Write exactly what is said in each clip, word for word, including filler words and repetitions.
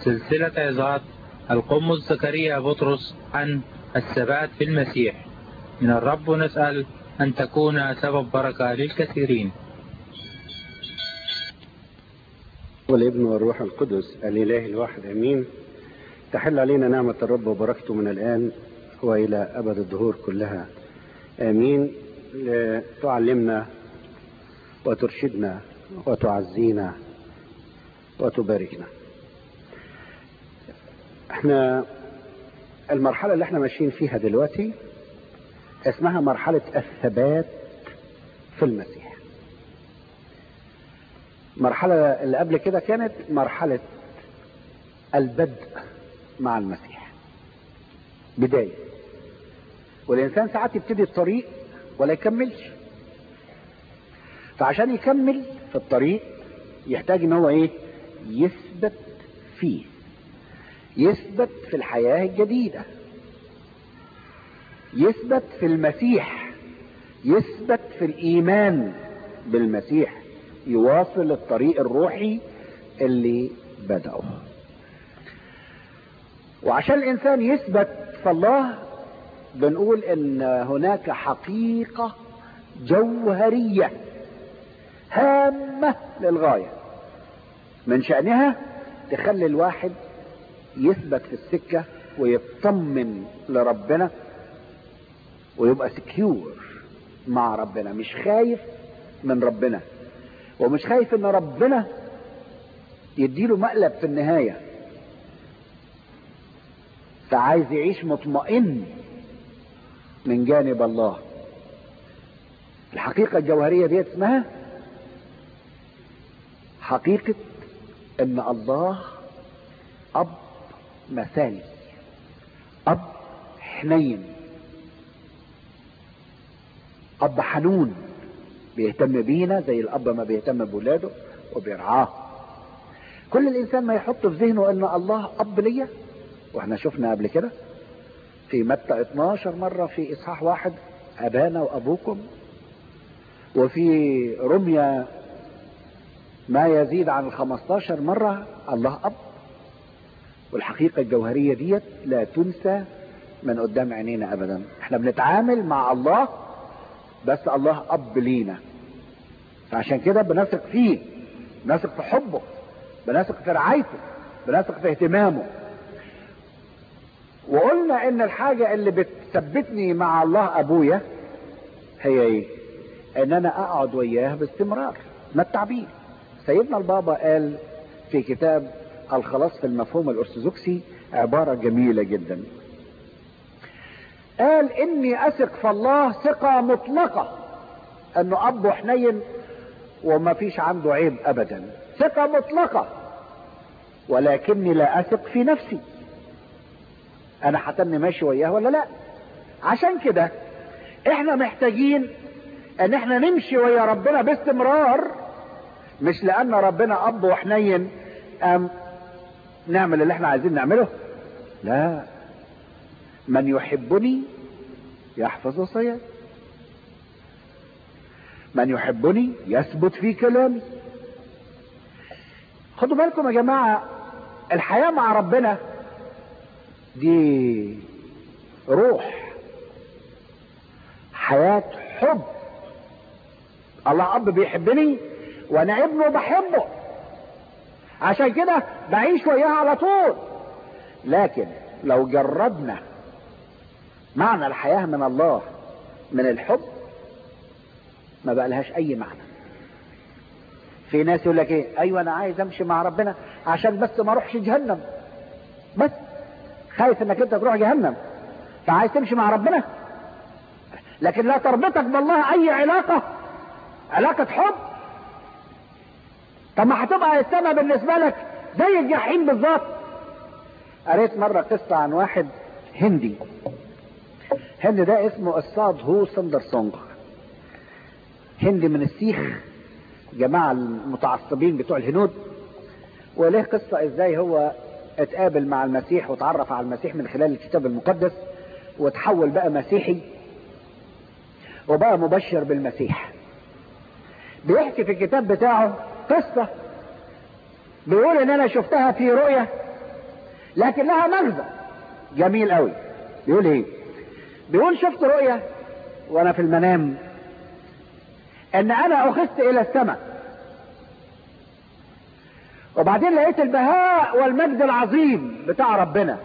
سلسلة عظات القمص زكريا بطرس عن الثبات في المسيح. من الرب نسأل أن تكون سبب بركة للكثيرين. والابن والروح القدس الإله الواحد أمين. تحل علينا نعمة الرب وبركته من الآن وإلى أبد الدهور كلها آمين. تعلمنا وترشدنا وتعزينا وتباركنا. احنا المرحلة اللي احنا ماشيين فيها دلوقتي اسمها مرحلة الثبات في المسيح. المرحلة اللي قبل كده كانت مرحلة البدء مع المسيح، بداية. والإنسان ساعات يبتدي الطريق ولا يكملش، فعشان يكمل في الطريق يحتاج ان هو ايه؟ يثبت فيه، يثبت في الحياة الجديدة، يثبت في المسيح، يثبت في الإيمان بالمسيح، يواصل الطريق الروحي اللي بدأه. وعشان الإنسان يثبت في الله بنقول إن هناك حقيقة جوهرية هامة للغاية من شأنها تخلي الواحد يثبت في السكة ويطمن لربنا ويبقى سكيور مع ربنا، مش خايف من ربنا ومش خايف ان ربنا يديله مقلب في النهاية، فعايز يعيش مطمئن من جانب الله. الحقيقة الجوهرية دي اسمها حقيقة ان الله اب مثالي، اب حنين، اب حنون، بيهتم بينا زي الاب ما بيهتم بولاده وبيرعاه. كل الانسان ما يحط في ذهنه ان الله اب ليا، واحنا شفنا قبل كده في متى اتناشر مرة في اصحاح واحد ابانا وابوكم، وفي رمية ما يزيد عن الخمستاشر مرة الله اب. والحقيقة الجوهرية ديت لا تنسى من قدام عينينا ابدا. احنا بنتعامل مع الله بس الله اب لينا، فعشان كده بنثق فيه، بنثق في حبه، بنثق في رعايته، بنثق في اهتمامه. وقلنا ان الحاجة اللي بتثبتني مع الله ابويا هي ايه؟ ان انا اقعد وياه باستمرار. ما التعبير سيدنا البابا قال في كتاب الخلاص في المفهوم الارثوذكسي عبارة جميلة جدا، قال اني اثق في الله ثقة مطلقة انه اب حنين وما فيش عنده عيب ابدا، ثقة مطلقة، ولكني لا اثق في نفسي انا حتني ماشي وياه ولا لا. عشان كده احنا محتاجين ان احنا نمشي ويا ربنا باستمرار، مش لان ربنا اب وحنين ام نعمل اللي احنا عايزين نعمله، لا. من يحبني يحفظ وصاياي، من يحبني يثبت في كلامي. خدوا بالكم يا جماعة، الحياة مع ربنا دي روح، حياة حب. الله اب بيحبني وانا ابنه بحبه، عشان كده بعيش وياه على طول. لكن لو جردنا معنى الحياة من الله من الحب ما بقى لهاش اي معنى. في ناس يقول لك ايه؟ ايوه انا عايز امشي مع ربنا عشان بس ما اروحش جهنم، بس خايف انك انت تروح جهنم فعايز تمشي مع ربنا، لكن لا تربطك بالله اي علاقة، علاقة حب. طب ما هتبقى السماء بالنسبة لك زي الجحيم بالظبط. قريت مرة قصة عن واحد هندي، هند ده اسمه الصاد هو سندر سونغ، هندي من السيخ، جماعة المتعصبين بتوع الهنود. وله قصة ازاي هو اتقابل مع المسيح وتعرف على المسيح من خلال الكتاب المقدس وتحول بقى مسيحي وبقى مبشر بالمسيح. بيحكي في الكتاب بتاعه قصة، بيقول ان انا شفتها في رؤية لكن لها مغزى جميل قوي. بيقول ايه؟ بيقول شفت رؤية وانا في المنام ان انا اخذت الى السماء، وبعدين لقيت البهاء والمجد العظيم بتاع ربنا،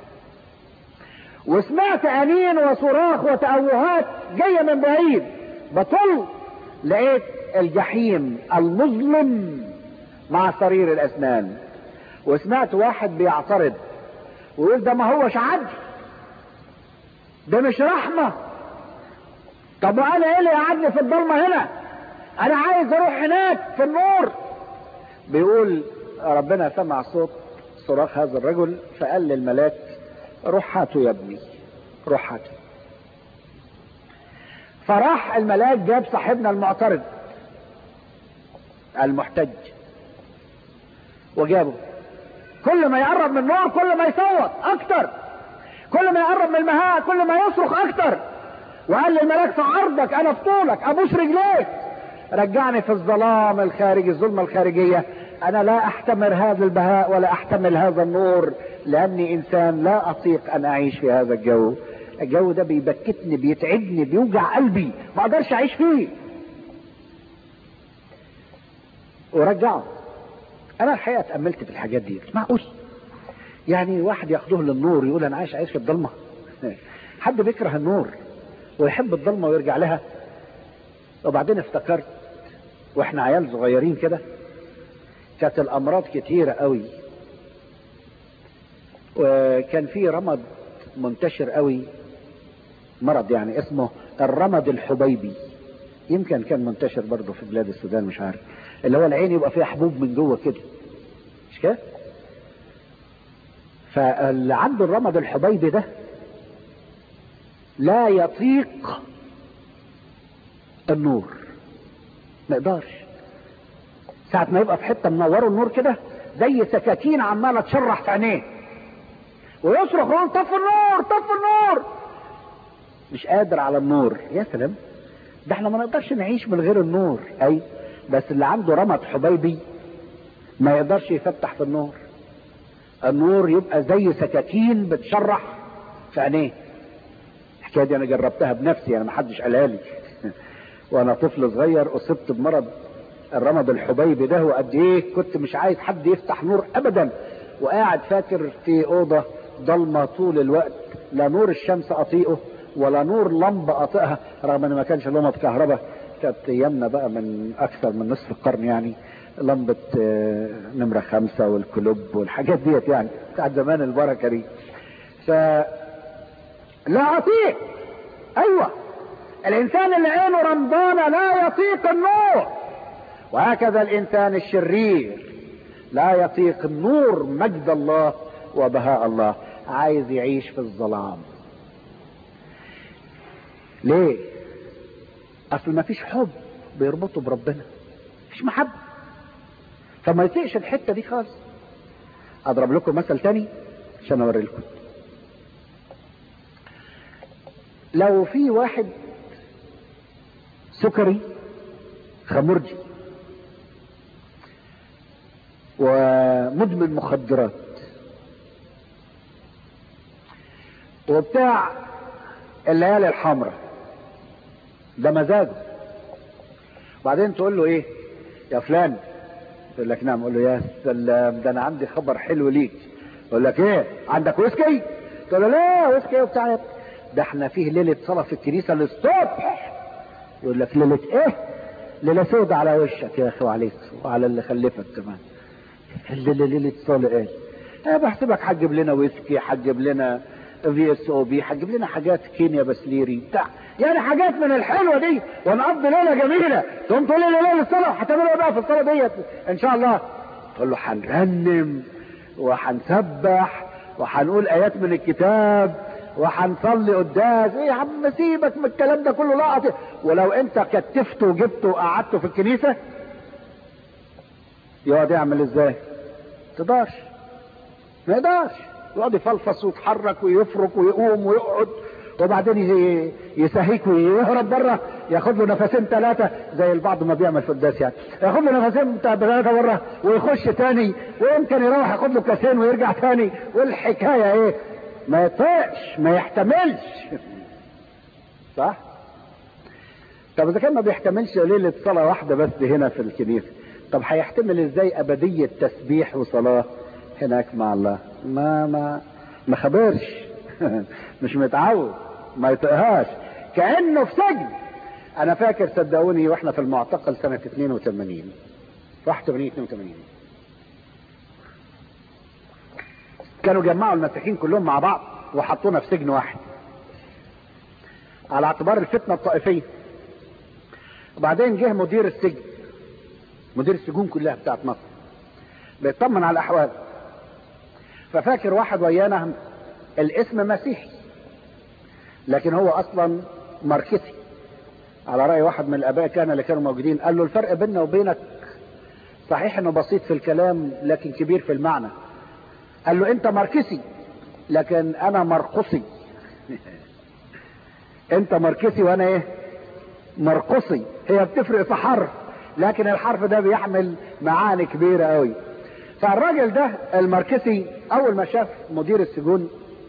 وسمعت انين وصراخ وتأوهات جاية من بعيد. بطل لقيت الجحيم المظلم مع صرير الاسنان، وسمعت واحد بيعترض ويقول ده ما هوش عدل، ده مش رحمة. طب وانا ايه اللي قعدني في الضلمة هنا؟ انا عايز اروح هناك في النور. بيقول ربنا سمع صوت صراخ هذا الرجل فقال للملاك روح هاته يا ابني، روح هاته. فراح الملاك جاب صاحبنا المعترض المحتج وجابه. كل ما يقرب من النور كل ما يصوت اكتر، كل ما يقرب من المهاء كل ما يصرخ اكتر. وقال للملاك في عرضك انا في طولك ابوس رجليك، رجعني في الظلام الخارجي، الظلمة الخارجية. انا لا احتمل هذا البهاء ولا احتمل هذا النور، لاني انسان لا اطيق ان اعيش في هذا الجو. الجو ده بيبكتني، بيتعبني، بيوجع قلبي، ما اقدرش اعيش فيه. ورجعه. انا الحقيقة اتأملت في الحاجات دي. معقول يعني واحد ياخدوه للنور يقول انا عايش عايش في الضلمة؟ حد بيكره النور ويحب الضلمة ويرجع لها؟ وبعدين افتكرت واحنا عيال صغيرين كده كانت الامراض كتيرة قوي، وكان في رمد منتشر قوي، مرض يعني اسمه الرمد الحبيبي، يمكن كان منتشر برضه في بلاد السودان مش عارف، اللي هو العين يبقى فيها حبوب من جوه كده، مش كده؟ فاللي عنده الرمد الحبيبي ده لا يطيق النور، ما يقدرش. ساعة ما يبقى في حتة منوره النور كده زي سكاكين عمالة تشرح في عينيه، ويصرخ يقول طف النور طف النور، مش قادر على النور. يا سلام، ده احنا ما نقدرش نعيش من غير النور. اي بس اللي عنده رمد حبيبي ما يقدرش يفتح في النور، النور يبقى زي سكاكين بتشرح في عينيه. الحكايه دي انا جربتها بنفسي، انا ما حدش قالها لي. وانا طفل صغير اصبت بمرض الرمد الحبيبي ده، وقد ايه كنت مش عايز حد يفتح نور ابدا، وقاعد فاكر في اوضه ضلمه طول الوقت، لا نور الشمس اطيقه ولا نور لمبه اطيقها، رغم ان ما كانش لمبه كهرباء. كانت ايامنا بقى من اكثر من نصف القرن يعني، لمبه نمره خمسة والكلوب والحاجات ديت يعني بتاعت زمان البركه دي. ف لا اطيق. ايوه، الانسان اللي عينه رمضانه لا يطيق النور، وهكذا الانسان الشرير لا يطيق النور، مجد الله وبهاء الله، عايز يعيش في الظلام. ليه؟ اصل ما فيش حب بيربطه بربنا، مفيش محبه، فما يطيقش الحته دي خالص. اضرب لكم مثل تاني عشان اوري لكم. لو في واحد سكري خمرجي ومدمن مخدرات وبتاع الليالي الحمراء، ده مزاجه. بعدين تقول له ايه يا فلان؟ يقول لك نعم. يقول له يا سلام، ده انا عندي خبر حلو ليك. يقول لك ايه؟ عندك ويسكي؟ تقول له لا ويسكي وبتاع، ده احنا فيه ليله صلاه في الكنيسه للصبح. يقول لك ليله ايه؟ ليله سودة على وشك يا اخي وعليك وعلى اللي خلفك كمان. الليله ليله صلاه ايه؟ انا بحسبك هتجيب لنا ويسكي، هتجيب لنا في اس او بي، هتجيب لنا حاجات كينيا بسليري بتاع، يعني حاجات من الحلوه دي، ونقضي ليله جميله. تقوم تقول لي ليله الصلاه هتعملوا ايه بقى في الصلاه ديت ان شاء الله؟ تقول له هنرنم وهنسبح وهنقول ايات من الكتاب وهنصلي قداس. ايه يا عم سيبك من الكلام ده كله، لا أطيق. ولو انت كتفته وجبته وقعدته في الكنيسه يقعد يعمل ازاي؟ تقدرش، ما يقدرش، يقعد يفلفص ويتحرك ويفرك ويقوم ويقعد وبعدين يسهيك ويهرب بره، ياخد له نفسين ثلاثة زي البعض ما بيعمل في القداس يعني، ياخد له نفسين ثلاثة بره ويخش تاني، ويمكن يروح ياخد له كاسين ويرجع تاني، والحكاية ايه؟ ما يطيقش، ما يحتملش. صح؟ طب اذا كان ما بيحتملش ليلة صلاة واحدة بس هنا في الكنيسة، طب هيحتمل ازاي ابدية تسبيح وصلاة هناك مع الله؟ ما ما ما خبرش مش متعود، ما يطيقهاش، كأنه في سجن. انا فاكر صدقوني واحنا في المعتقل سنة اثنين وثمانين واحد وثمانين اثنين وثمانين كانوا جمعوا المسيحيين كلهم مع بعض وحطونا في سجن واحد على اعتبار الفتنة الطائفية. وبعدين جه مدير السجن، مدير السجون كلها بتاعت مصر، بيطمن على الاحوال، ففاكر واحد ويانا الاسم مسيحي لكن هو اصلا ماركسي، على رأي واحد من الاباء كان اللي كانوا موجودين، قال له الفرق بيننا وبينك صحيح انه بسيط في الكلام لكن كبير في المعنى. قال له انت ماركسي لكن انا مرقصي انت ماركسي وانا ايه؟ مرقصي. هي بتفرق في حرف لكن الحرف ده بيحمل معاني كبيرة قوي. فالراجل ده الماركسي اول ما شاف مدير السجون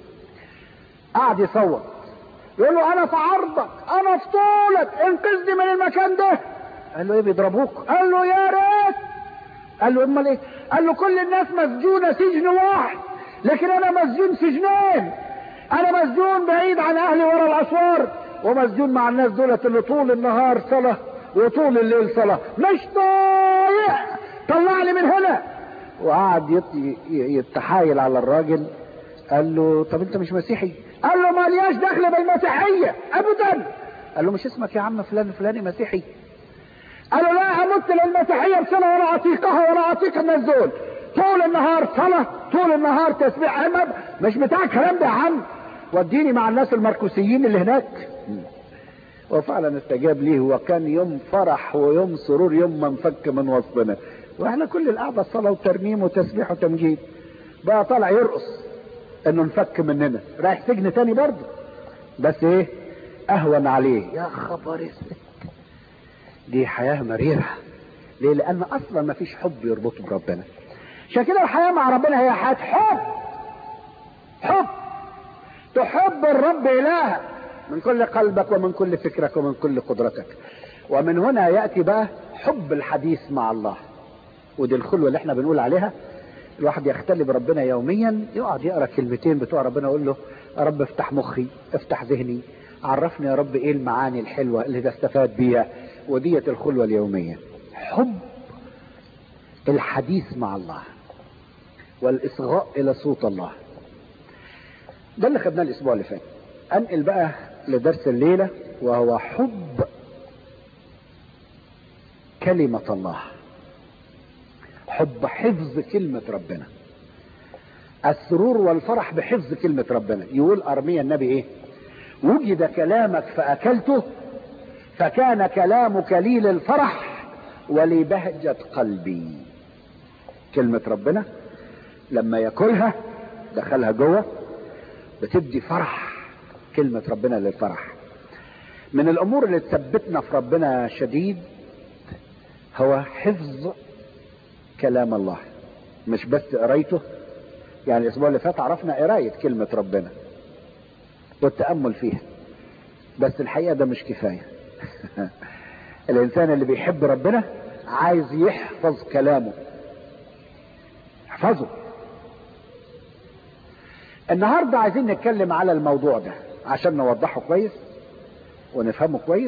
قعد يصوت، يقول له انا في عرضك، انا في طولك، انقذني من المكان ده. قال له ايه بيضربوك؟ قال له يا ريت. قال له امال ايه؟ قال له كل الناس مسجونة سجن واحد لكن انا مسجون سجنين، انا مسجون بعيد عن اهلي ورا الاسوار، ومسجون مع الناس دولت اللي طول النهار صلاة وطول الليل صلاة، مش طايق، طلعني من هنا. وقعد يتحايل على الراجل. قال له طب انت مش مسيحي؟ قال له ما لياش دخل بالمسيحية ابدا. قال له مش اسمك يا عم فلان فلاني مسيحي؟ قال له لا امت للمسيحية بصلة ولا اعطيقها ولا اعطيق الناس دول، طول النهار صلاة طول النهار تسبيح، عمد مش بتاع الكلام ده يا عم، وديني مع الناس المركوسيين اللي هناك. وفعلا استجاب ليه، وكان يوم فرح ويوم سرور، يوم ما انفك من وسطنا، واحنا كل القعده صلاه وترنيم وتسبيح وتمجيد، بقى طالع يرقص انه انفك مننا، رايح سجن تاني برضه بس ايه؟ اهون عليه. يا خبر اسود، دي حياه مريره. ليه؟ لان اصلا ما فيش حب يربطه بربنا. عشان كده الحياه مع ربنا هي حياه حب، حب تحب الرب الهك من كل قلبك ومن كل فكرك ومن كل قدرتك. ومن هنا يأتي بقى حب الحديث مع الله، ودي الخلوة اللي احنا بنقول عليها. الواحد يختلي بربنا يوميا، يقعد يقرأ كلمتين بتوع ربنا، يقول له يا رب افتح مخي، افتح ذهني، عرفني يا رب ايه المعاني الحلوة اللي تستفاد بيها. ودية الخلوة اليومية، حب الحديث مع الله والإصغاء إلى صوت الله. ده اللي خدناه الأسبوع اللي فات. أنقل بقى لدرس الليلة، وهو حب كلمة الله، حب حفظ كلمة ربنا، السرور والفرح بحفظ كلمة ربنا. يقول أرميا النبي ايه؟ وجد كلامك فأكلته فكان كلامك لي للفرح ولبهجة قلبي. كلمة ربنا لما ياكلها دخلها جوه بتدي فرح، كلمة ربنا للفرح. من الامور اللي تثبتنا في ربنا شديد هو حفظ كلام الله، مش بس قرايته. يعني الاسبوع اللي فات عرفنا قراية كلمة ربنا والتأمل فيها، بس الحقيقة ده مش كفاية. الانسان اللي بيحب ربنا عايز يحفظ كلامه، احفظه. النهاردة عايزين نتكلم على الموضوع ده عشان نوضحه كويس ونفهمه كويس،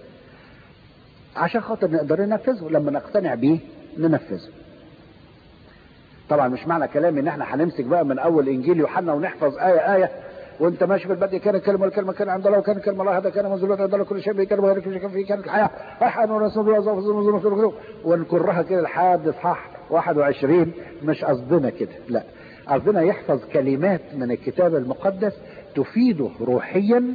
عشان خاطر نقدر ننفذه، لما نقتنع بيه ننفذه. طبعا مش معنى كلامي ان احنا هنمسك بقى من اول انجيل يوحنا ونحفظ آية آية وانت ماشي في البدء كان الكلمة والكلمة كان عند الله وكان الكلمة الله هذا كان منزل عند الله كل شيء بكلمة وغير كل شيء فيه كانت الحياة احد ورسول الله ونكرها كده لحد اصحاح واحد وعشرين. مش قصدنا كده، لا، قصدنا يحفظ كلمات من الكتاب المقدس تفيده روحيا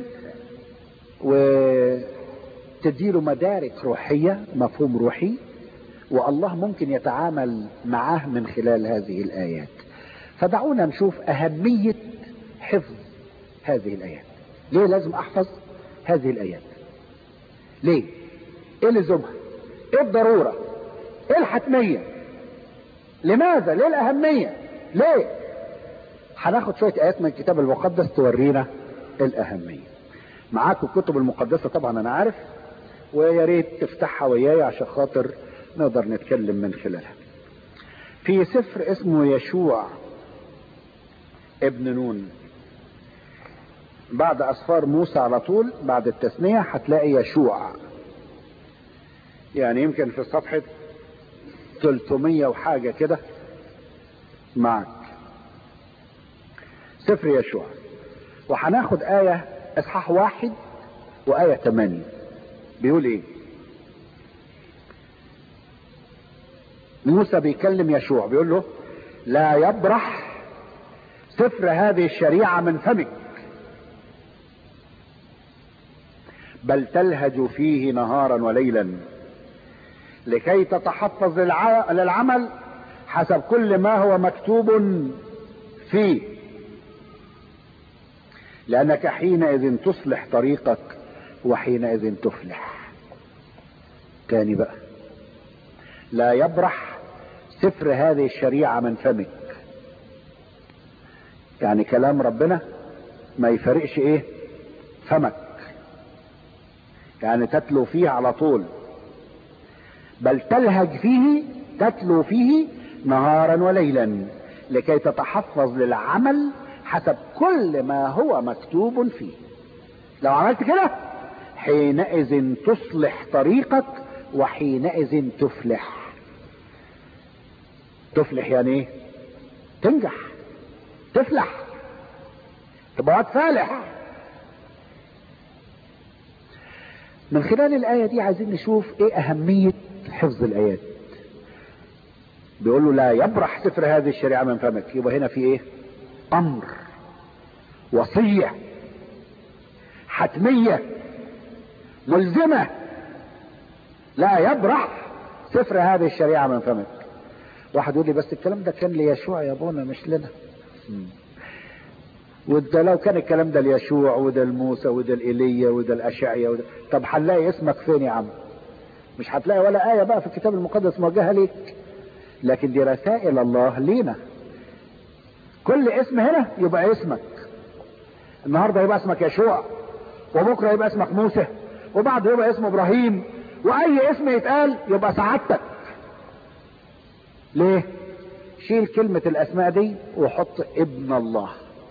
وتديله مدارك روحية، مفهوم روحي، والله ممكن يتعامل معاه من خلال هذه الآيات. فدعونا نشوف أهمية حفظ هذه الآيات. ليه لازم احفظ هذه الايات؟ ليه؟ ايه لزومها؟ ايه الضرورة؟ ايه الحتمية؟ لماذا؟ ليه الاهمية؟ ليه؟ هناخد شوية ايات من الكتاب المقدس تورينا الاهمية. معاكم الكتب المقدسة طبعا انا عارف، ويا ريت تفتحها وياي عشان خاطر نقدر نتكلم من خلالها. في سفر اسمه يشوع ابن نون، بعد اسفار موسى على طول بعد التثنية هتلاقي يشوع، يعني يمكن في صفحة ثلاثمية وحاجة كده معك سفر يشوع. وهناخد آية اصحاح واحد وآية ثمانية. بيقول ايه؟ موسى بيكلم يشوع بيقول له لا يبرح سفر هذه الشريعة من فمك، بل تلهج فيه نهارا وليلا لكي تتحفظ للعمل حسب كل ما هو مكتوب فيه، لأنك حينئذ تصلح طريقك وحينئذ تفلح. تاني بقى، لا يبرح سفر هذه الشريعة من فمك، يعني كلام ربنا ما يفرقش ايه فمك، يعني تتلو فيه على طول. بل تلهج فيه، تتلو فيه نهارا وليلا لكي تتحفظ للعمل حسب كل ما هو مكتوب فيه. لو عملت كده حينئذ تصلح طريقك وحينئذ تفلح. تفلح يعني ايه؟ تنجح، تفلح، تبقى فالح. من خلال الآية دي عايزين نشوف ايه اهمية حفظ الآيات. بيقول له لا يبرح سفر هذه الشريعة من فمك، يبقى هنا في ايه؟ امر، وصية، حتمية، ملزمة. لا يبرح سفر هذه الشريعة من فمك. واحد يقول لي بس الكلام ده كان ليشوع يا ابونا مش لنا. وده لو كان الكلام ده ليشوع وده لموسى وده لإيليا وده لأشعيا وده... طب هنلاقي اسمك فين يا عم؟ مش هتلاقي ولا آية بقى في الكتاب المقدس موجهة ليك. لكن دي رسائل الله لينا. كل اسم هنا يبقى اسمك. النهارده يبقى اسمك يشوع، وبكره يبقى اسمك موسى، وبعده يبقى اسمه ابراهيم، واي اسم يتقال يبقى سعادتك. ليه؟ شيل كلمة الاسماء دي وحط ابن الله.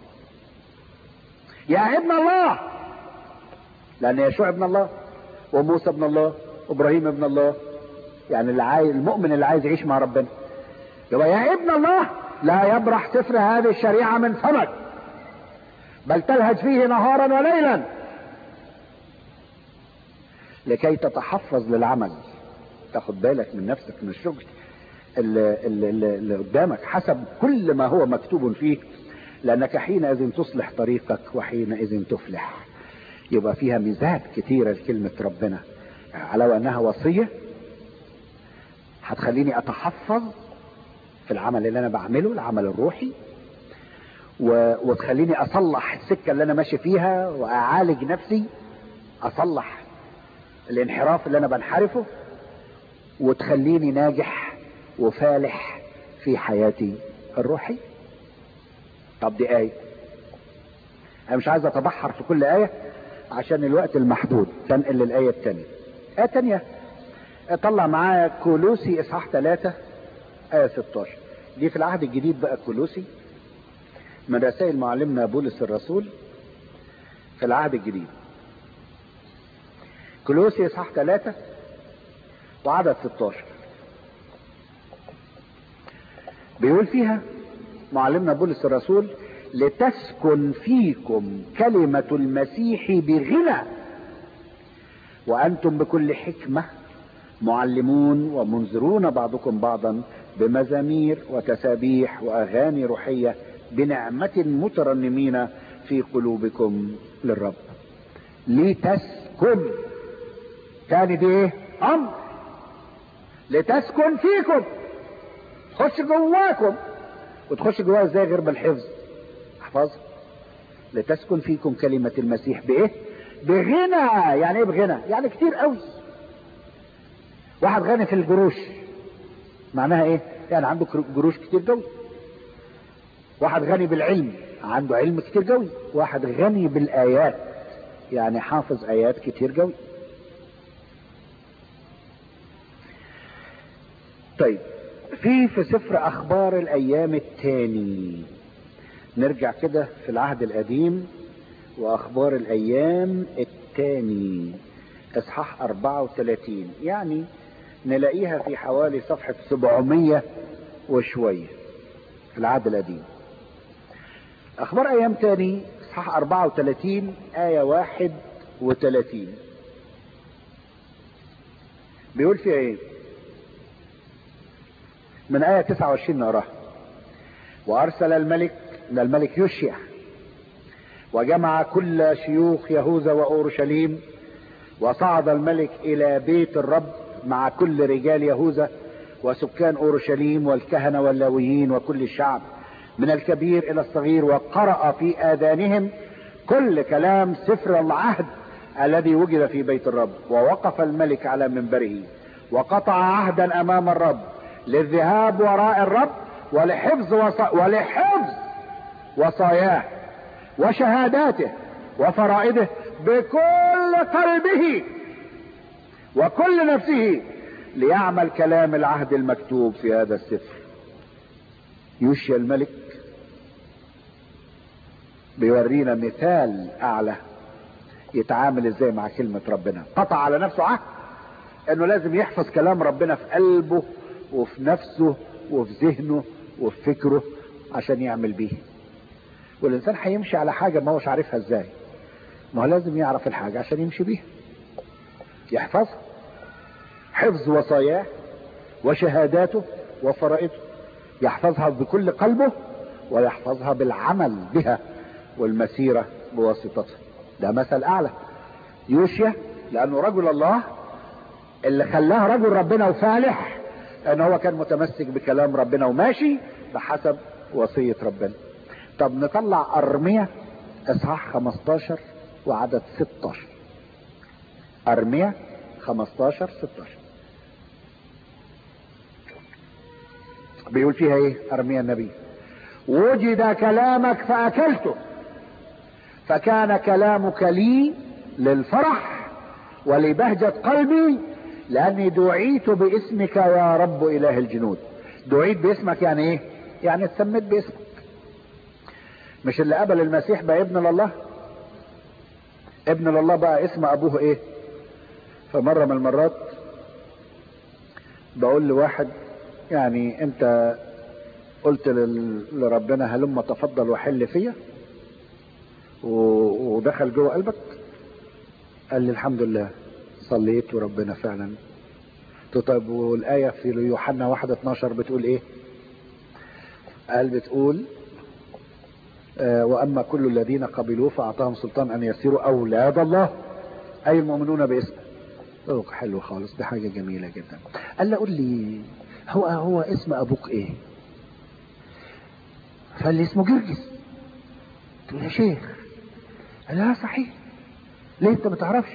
يا ابن الله، لان يشوع ابن الله، وموسى ابن الله، وابراهيم ابن الله. يعني اللي عايز، المؤمن اللي عايز يعيش مع ربنا يبقى يا ابن الله لا يبرح سفر هذه الشريعة من فمك، بل تلهج فيه نهارا وليلا لكي تتحفظ للعمل. تاخد بالك من نفسك، من الشغل اللي, اللي, اللي قدامك حسب كل ما هو مكتوب فيه، لأنك حينئذ تصلح طريقك وحينئذ تفلح. يبقى فيها ميزات كتيرة لكلمة ربنا، على وأنها وصية هتخليني أتحفظ في العمل اللي أنا بعمله، العمل الروحي، وتخليني أصلح السكة اللي أنا ماشي فيها وأعالج نفسي، أصلح الانحراف اللي أنا بنحرفه، وتخليني ناجح وفالح في حياتي الروحية. طب دي آية، أنا مش عايز أتبحر في كل آية عشان الوقت المحدود. تنقل للآية الثانية. آية تانية اطلع معايا كولوسي إصحاح ثلاثة آية ستاشر. دي في العهد الجديد بقى. كولوسي من رسائل معلمنا بولس الرسول في العهد الجديد. كولوسي إصحاح ثلاثة وعدد ستاشر بيقول فيها معلمنا بولس الرسول: لتسكن فيكم كلمة المسيح بغنى، وأنتم بكل حكمة معلمون ومنذرون بعضكم بعضا بمزامير وتسابيح وأغاني روحية بنعمة مترنمين في قلوبكم للرب. لتسكن، تاني دي ايه؟ أمر. لتسكن فيكم، تخش جواكم. وتخش جواها ازاي غير بالحفظ؟ احفظ. لتسكن فيكم كلمة المسيح بايه؟ بغنى. يعني ايه بغنى؟ يعني كتير قوي. واحد غني في الجروش معناها ايه؟ يعني عنده جروش كتير قوي. واحد غني بالعلم عنده علم كتير قوي. واحد غني بالايات يعني حافظ ايات كتير قوي. طيب في في سفر اخبار الايام الثاني، نرجع كده في العهد القديم واخبار الايام الثاني اصحاح اربعة وثلاثين، يعني نلاقيها في حوالي صفحة سبعمية وشوية في العهد القديم. اخبار ايام تاني اصحاح اربعة وثلاثين آية واحد وثلاثين بيقول فيها ايه؟ من آية تسعة وعشرين نقراها. وارسل الملك ده الملك يوشيا وجمع كل شيوخ يهوذا واورشليم، وصعد الملك الى بيت الرب مع كل رجال يهوذا وسكان اورشليم والكهنة واللاويين وكل الشعب من الكبير الى الصغير، وقرأ في اذانهم كل كلام سفر العهد الذي وجد في بيت الرب. ووقف الملك على منبره وقطع عهدا امام الرب للذهاب وراء الرب ولحفظ وص... ولحفظ وصاياه وشهاداته وفرائده بكل قلبه وكل نفسه ليعمل كلام العهد المكتوب في هذا السفر. يوشيا الملك بيورينا مثال اعلى يتعامل ازاي مع كلمة ربنا. قطع على نفسه عهد انه لازم يحفظ كلام ربنا في قلبه وفي نفسه وفي ذهنه وفي فكره عشان يعمل بيه. والانسان هيمشي على حاجة ما هوش عارفها ازاي، ما هو لازم يعرف الحاجة عشان يمشي بيها، يحفظها. حفظ وصاياه وشهاداته وفرائده، يحفظها بكل قلبه ويحفظها بالعمل بها والمسيرة بواسطتها. ده مثل اعلى يوشيا، لانه رجل الله اللي خلاه رجل ربنا وفالح ان هو كان متمسك بكلام ربنا وماشي بحسب وصية ربنا. طب نطلع ارميا اصحاح خمستاشر وعدد ستاشر. ارميا خمستاشر ستاشر بيقول فيها ايه ارميا النبي؟ وجد كلامك فاكلته، فكان كلامك لي للفرح ولبهجة قلبي، لاني دعيت باسمك يا رب اله الجنود. دعيت باسمك يعني ايه؟ يعني اتسميت باسمك. مش اللي قبل المسيح بقى ابن لله؟ ابن لله بقى اسم ابوه ايه؟ فمرة من المرات بقول لواحد يعني انت قلت لربنا هلما تفضل وحل فيا ودخل جوه قلبك؟ قال لي الحمد لله صليت وربنا فعلا. طيب والآية في يوحنا واحد اتناشر بتقول ايه؟ قال بتقول آه واما كل الذين قبلوه فاعطاهم سلطان ان يصيروا اولاد الله اي المؤمنون باسمه. اوه حلو خالص، دي حاجة جميلة جدا. قال لي قول لي هو هو اسم ابوك ايه؟ فقال لي اسمه جرجس. قلت له يا شيخ. قال لي لا صحيح. ليه انت ما تعرفش؟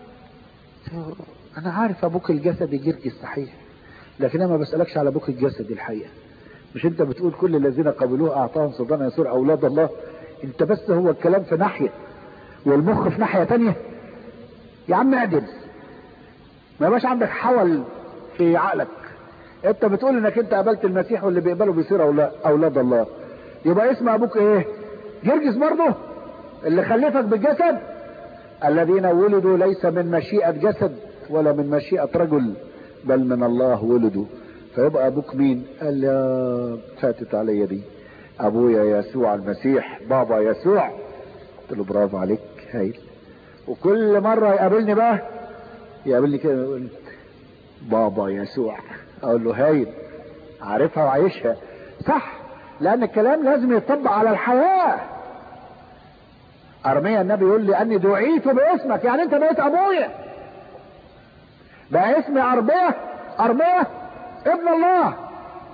انا عارف ابوك الجسدي جرجس صحيح، لكن انا ما بسألكش على ابوك الجسدي الحقيقة. مش انت بتقول كل الذين قبلوه اعطاهم سلطان يصير اولاد الله؟ انت بس هو الكلام في ناحية والمخ في ناحية تانية. يا عم اعدل، ما يبقاش عندك حول في عقلك. انت بتقول انك انت قابلت المسيح واللي بيقبله بيصير اولاد الله، يبقى اسم ابوك ايه؟ جرجس برضه اللي خلفك بالجسد. الذين ولدوا ليس من مشيئة جسد ولا من مشيئة رجل بل من الله ولدوا. فيبقى ابوك مين؟ قال لي فاتت علي دي، ابويا يسوع المسيح، بابا يسوع. قلت له برافو عليك هايل. وكل مرة يقابلني بقى يقابلني كده يقول بابا يسوع، اقول له هايل، عارفها وعايشها صح، لان الكلام لازم يطبق على الحياة. ارميا النبي يقول لي اني دعيت باسمك، يعني انت بقيت ابويا. بقى اسمي ارميا، ارميا ابن الله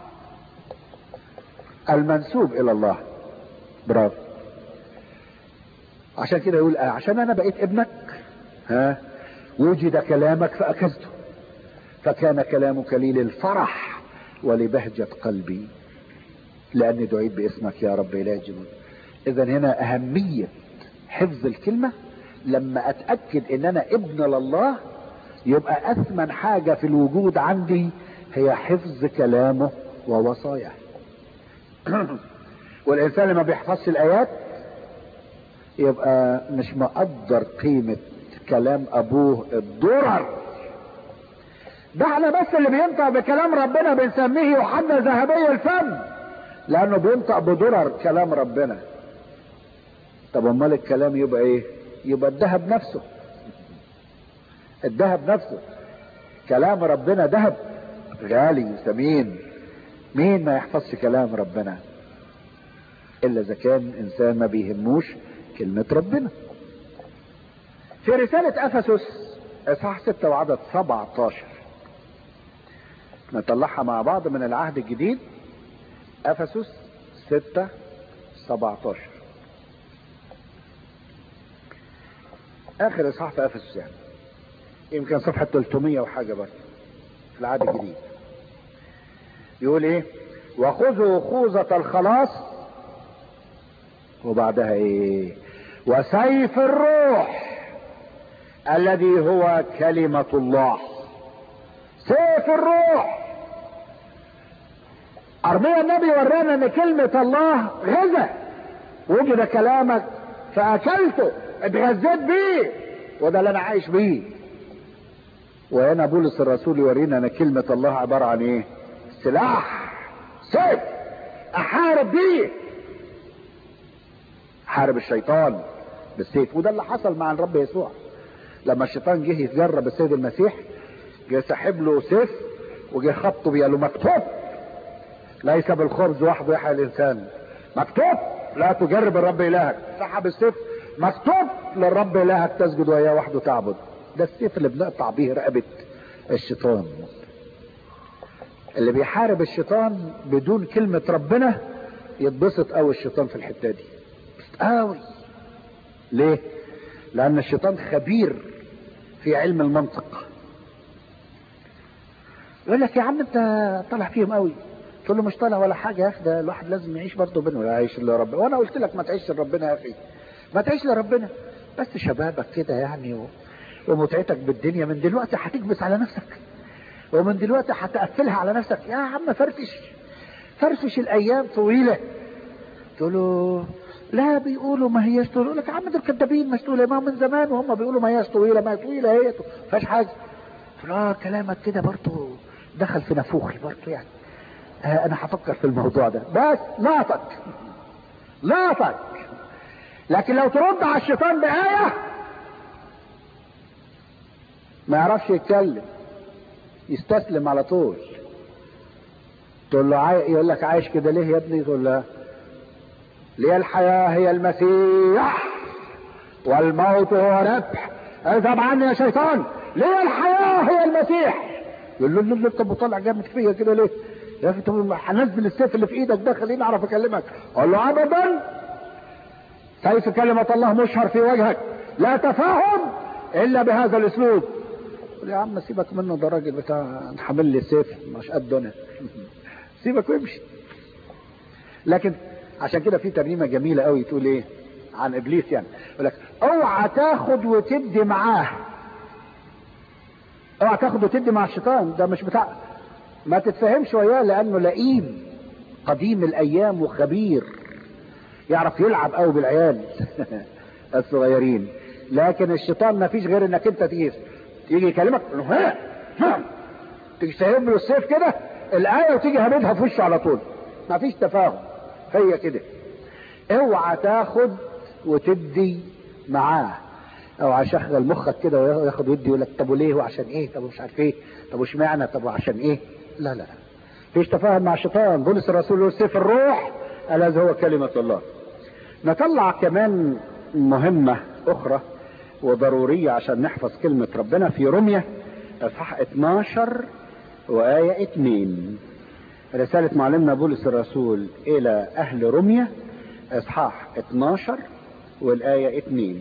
المنسوب الى الله. برافو. عشان كده يقول آه عشان انا بقيت ابنك ها وجد كلامك فاكلته فكان كلامك لي للفرح ولبهجة قلبي لاني دعيت باسمك يا رب لا يجب. اذا هنا اهمية حفظ الكلمة. لما اتأكد ان انا ابن لله يبقى اثمن حاجة في الوجود عندي هي حفظ كلامه ووصاياه. والانسان لما بيحفظش الايات يبقى مش مقدر قيمة كلام ابوه الدرر. ده احنا بس اللي بينطق بكلام ربنا بنسميه يوحنا ذهبي الفم لانه بينطق بدرر كلام ربنا. طب امال الكلام يبقى ايه؟ يبقى الذهب نفسه. الذهب نفسه كلام ربنا ذهب غالي ثمين. مين ما يحفظش كلام ربنا الا اذا كان انسان ما بيهموش كلمة ربنا. في رسالة افسس اصحاح ستة وعدد سبعة عشر نطلعها مع بعض من العهد الجديد. افسس ستة سبعة عشر اخر اصحاح في افسس، يعني يمكن صفحة ثلاثمية وحاجة بس في العهد الجديد. يقول ايه؟ وخذوا خوذة الخلاص وبعدها ايه؟ وسيف الروح الذي هو كلمة الله. سيف الروح. أرميا النبي ورانا ان كلمة الله غذاء. وجد كلامك فاكلته اتغذيت بيه وده اللي انا عايش بيه. وهنا بولس الرسول يورينا ان كلمة الله عبارة عن ايه؟ سلاح، سيف احارب بيه. حارب الشيطان بالسيف. وده اللي حصل مع الرب يسوع لما الشيطان جه يتجرب السيد المسيح، جه سحب له سيف وجه خبطه بيه. قال له مكتوب ليس بالخبز وحده يحيى الانسان، مكتوب لا تجرب الرب الهك. سحب السيف، مكتوب للرب الهك تسجد وإياه وحده تعبد. ده السيف اللي بنقطع بيه رقبة الشيطان. اللي بيحارب الشيطان بدون كلمة ربنا يتبسط قوي الشيطان في الحتة دي قوي. ليه؟ لان الشيطان خبير في علم المنطق. يقول لك يا عم انت طالع فيهم قوي. تقول له مش طالع ولا حاجة يا اخي، ده الواحد لازم يعيش برضه بينه يعيش لربنا. وانا قلت لك ما تعيش لربنا يا اخي، ما تعيش لربنا بس شبابك كده يعني و... ومتعتك بالدنيا من دلوقتي هتكبس على نفسك ومن دلوقتي هتقفلها على نفسك. يا عم فرفش فرفش الايام طويلة. تقول له لا بيقولوا ما هياش طويلة. يقول لك يا عم دول كدابين مش طويلة، ما من زمان وهم بيقولوا ما هياش طويلة. ما هي طويلة هي ما فيهاش حاجة. تقول اه كلامك كده برضه دخل في نافوخي برضه يعني. آه انا هفكر في الموضوع ده بس لاطك لاطك. لكن لو ترد على الشيطان بآية ما يعرفش يتكلم، يستسلم على طول. تقول له عاي... يقول لك عايش كده ليه يا ابني؟ تقول له ليه الحياة هي المسيح والموت هو ربح. اذهب عني يا شيطان. ليه الحياة هي المسيح؟ يقول له لا طب طالع جامد فيا كده ليه يا اخي؟ طب هنزل السيف اللي في ايدك ده خليني اعرف اكلمك. قال له ابدا، سيف كلمة الله مشهر في وجهك، لا تفاهم الا بهذا الاسلوب. يا عم سيبك منه، ده راجل بتاع نحمل لي السيف مش قدنا. سيبك وامشي. لكن عشان كده في ترنيمه جميله قوي تقول ايه عن ابليس، يعني يقول لك اوعى تاخد وتدي معاه. اوعى تاخد وتدي مع الشيطان، ده مش بتاع ما تتفهمش وياه لانه لئيم قديم الايام وخبير يعرف يلعب قوي بالعيال الصغيرين. لكن الشيطان ما فيش غير انك انت تيجي يجي يكلمك ها ها تيجي سايب له السيف كده الايه وتيجي هبدها في وشه على طول. ما فيش تفاهم، هي كده. اوعى تاخد وتدي معاه. اوعى شغل مخك كده وياخد ودي يقول لك طب وليه وعشان ايه طب مش عارف ايه طب وش معنى طب وعشان ايه. لا لا فيش تفاهم مع الشيطان. بولس الرسول يقول سيف الروح الذي هو كلمة الله. نطلع كمان مهمة اخرى وضرورية عشان نحفظ كلمة ربنا في رمية اصحاح اتناشر وآية اتنين. رسالة معلمنا بولس الرسول الى اهل رمية اصحاح اتناشر والآية اتنين.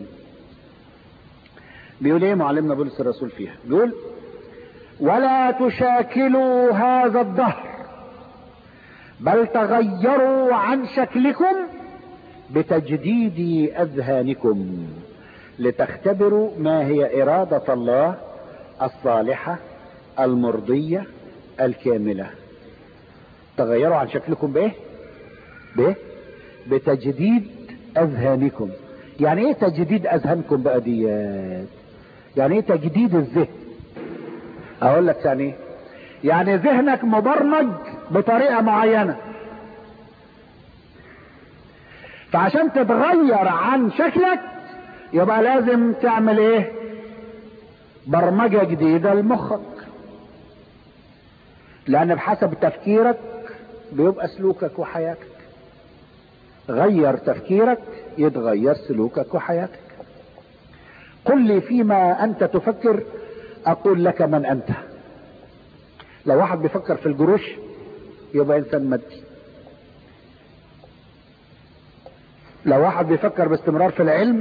بيقول ايه معلمنا بولس الرسول فيها؟ بيقول ولا تشاكلوا هذا الدهر بل تغيروا عن شكلكم بتجديد اذهانكم لتختبروا ما هي ارادة الله الصالحة المرضية الكاملة. تغيروا عن شكلكم بايه؟ بايه؟ بتجديد اذهانكم. يعني ايه تجديد اذهانكم بقى ديات؟ يعني ايه تجديد الذهن؟ اقول لك يعني ايه. يعني ذهنك مبرمج بطريقة معينة، فعشان تتغير عن شكلك يبقى لازم تعمل ايه؟ برمجة جديدة لمخك، لان بحسب تفكيرك بيبقى سلوكك وحياتك. غير تفكيرك يتغير سلوكك وحياتك. قل لي فيما انت تفكر اقول لك من انت. لو واحد بيفكر في الجروش يبقى انسان مادي. لو واحد بيفكر باستمرار في العلم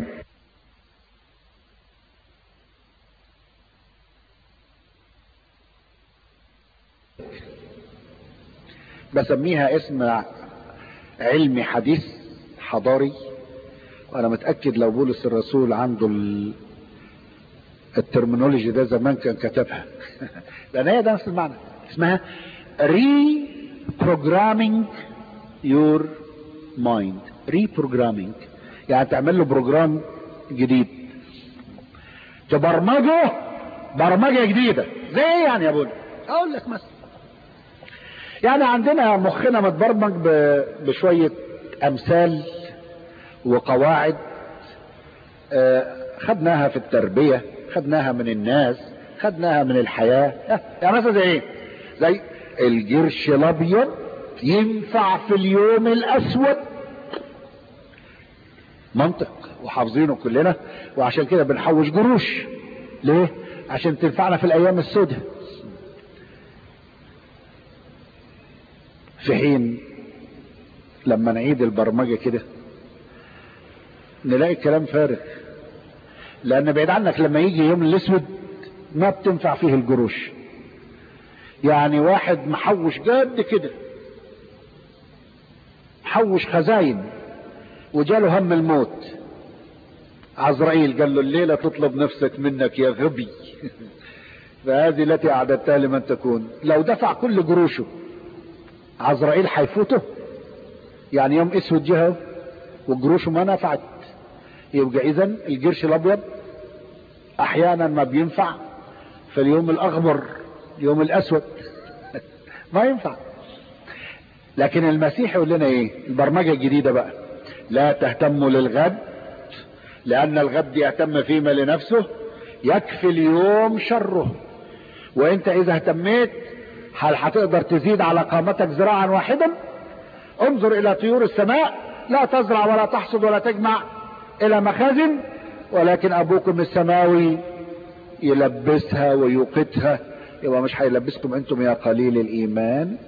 بسميها اسم علمي حديث حضاري، وانا متأكد لو بولس الرسول عنده ال... الترمينولوجي ده زمان كان كتبها لان هي ده نفس المعنى. اسمها reprogramming your mind. reprogramming يعني تعمل له بروجرام جديد، تبرمجه برمجة جديدة. زي ايه يعني يا بولي؟ اقول لك مثلا، يعني عندنا مخنا متبرمج بشوية امثال وقواعد خدناها في التربية، خدناها من الناس، خدناها من الحياة. يعني مثلا زي ايه؟ زي الجرش الابيض ينفع في اليوم الاسود. منطق وحافظينه كلنا، وعشان كده بنحوش جروش. ليه؟ عشان تنفعنا في الايام السوداء. في حين لما نعيد البرمجة كده نلاقي الكلام فارغ، لان بعيد عنك لما يجي يوم الاسود ما بتنفع فيه الجروش. يعني واحد محوش جد كده، محوش خزاين، وجاله هم الموت. عزرائيل قال له الليلة تطلب نفسك منك يا غبي فهذه التي اعددتها لمن تكون. لو دفع كل جروشه عزرائيل حيفوته. يعني يوم اسود جهه وجروشه ما نفعت. يبقى اذا الجرش الابيض احيانا ما بينفع في اليوم الاغبر، اليوم الاسود ما ينفع. لكن المسيح يقول لنا ايه؟ البرمجة الجديدة بقى، لا تهتموا للغد لان الغد يهتم فيما لنفسه، يكفي اليوم شره. وانت اذا اهتميت هل هتقدر تزيد على قامتك ذراعا واحدا؟ انظر الى طيور السماء، لا تزرع ولا تحصد ولا تجمع الى مخازن، ولكن ابوكم السماوي يلبسها ويوقتها. يبقى مش هيلبسكم انتم يا قليل الايمان؟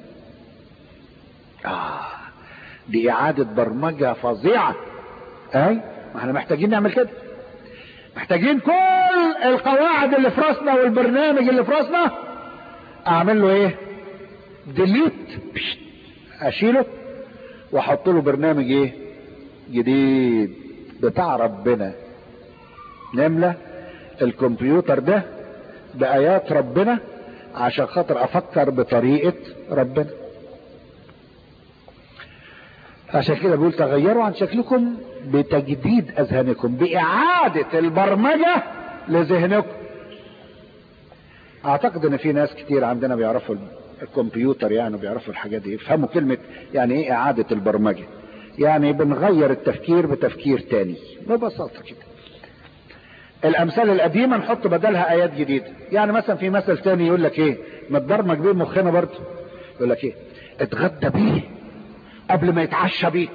آه دي اعادة برمجة فظيعة. اي ما احنا محتاجين نعمل كده. محتاجين كل القواعد اللي في راسنا والبرنامج اللي في راسنا اعمل له ايه؟ ديليت، اشيله واحط له برنامج ايه؟ جديد بتاع ربنا. نملى الكمبيوتر ده بآيات ربنا عشان خاطر افكر بطريقة ربنا. عشان كده بيقول تغيروا عن شكلكم بتجديد اذهانكم، باعادة البرمجة لذهنكم. اعتقد ان في ناس كتير عندنا بيعرفوا الكمبيوتر، يعني بيعرفوا الحاجات دي، يفهموا كلمة يعني ايه اعادة البرمجة. يعني بنغير التفكير بتفكير تاني ببساطة كده. الامثال القديمة نحط بدلها ايات جديدة. يعني مثلا في مثل تاني يقول لك ايه؟ متبرمج بيه مخنا برضه. يقول لك ايه؟ اتغدى بيه قبل ما يتعشى بيك.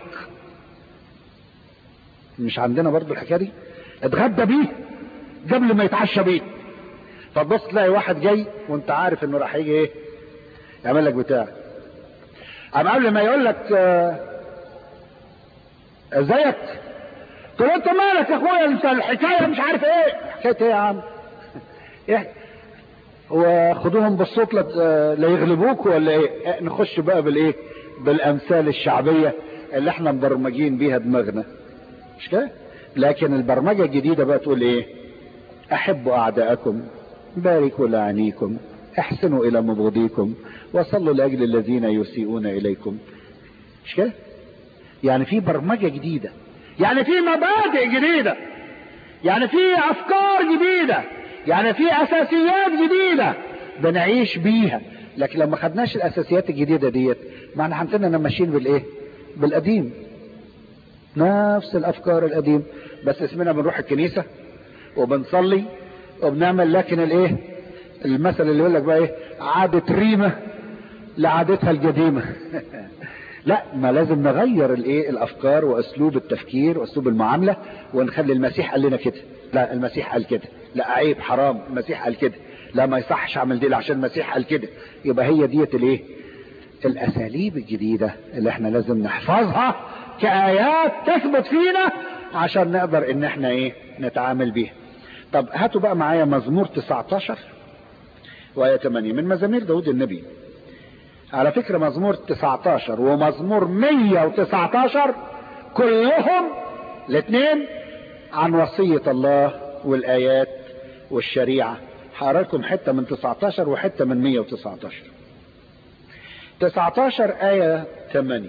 مش عندنا برضه الحكاية دي؟ اتغدى بيه قبل ما يتعشى بيك. فتبص تلاقي واحد جاي وانت عارف انه راح يجي ايه؟ يعمل لك بتاع. اما قبل ما يقول لك ازيك قلت له انت مالك يا اخويا، انت الحكايه مش عارف ايه. حكايه ايه يا عم؟ ايه وخدوهم بالصوت لا يغلبوك ولا ايه؟ نخش بقى بالايه؟ بالامثال الشعبيه اللي احنا مبرمجين بيها دماغنا، مش كده؟ لكن البرمجه الجديده بقى تقول ايه؟ احبوا اعداءكم، باركوا لعنيكم، احسنوا الى مبغضيكم، وصلوا لاجل الذين يسيئون اليكم. مش كده؟ يعني في برمجه جديده، يعني في مبادئ جديده، يعني في افكار جديده، يعني في اساسيات جديده بنعيش بيها. لكن لما خدناش الاساسيات الجديده ديت، ما احنا هنفضل ماشيين بالايه؟ بالقديم، نفس الافكار القديم، بس اسمنا بنروح الكنيسه وبنصلي وبنعمل، لكن الايه؟ المثل اللي يقول لك بقى ايه؟ عادة ريمه لعادتها القديمه. لا، ما لازم نغير الايه؟ الافكار واسلوب التفكير واسلوب المعامله، ونخلي المسيح قال لنا كده، لا المسيح قال كده، لا عيب حرام المسيح قال كده، لا ما يصحش اعمل دي عشان المسيح قال كده. يبقى هي ديت الايه؟ الاساليب الجديده اللي احنا لازم نحفظها كايات تثبت فينا عشان نقدر ان احنا ايه؟ نتعامل بيها. طب هاتوا بقى معايا مزمور تسعتاشر وآية ثمانية من مزامير داود النبي. على فكرة مزمور تسعتاشر ومزمور مية وتسعتاشر كلهم الاثنين عن وصية الله والآيات والشريعة. هقرا لكم حتة من تسعتاشر وحتة من مية وتسعتاشر. تسعتاشر آية ثمانية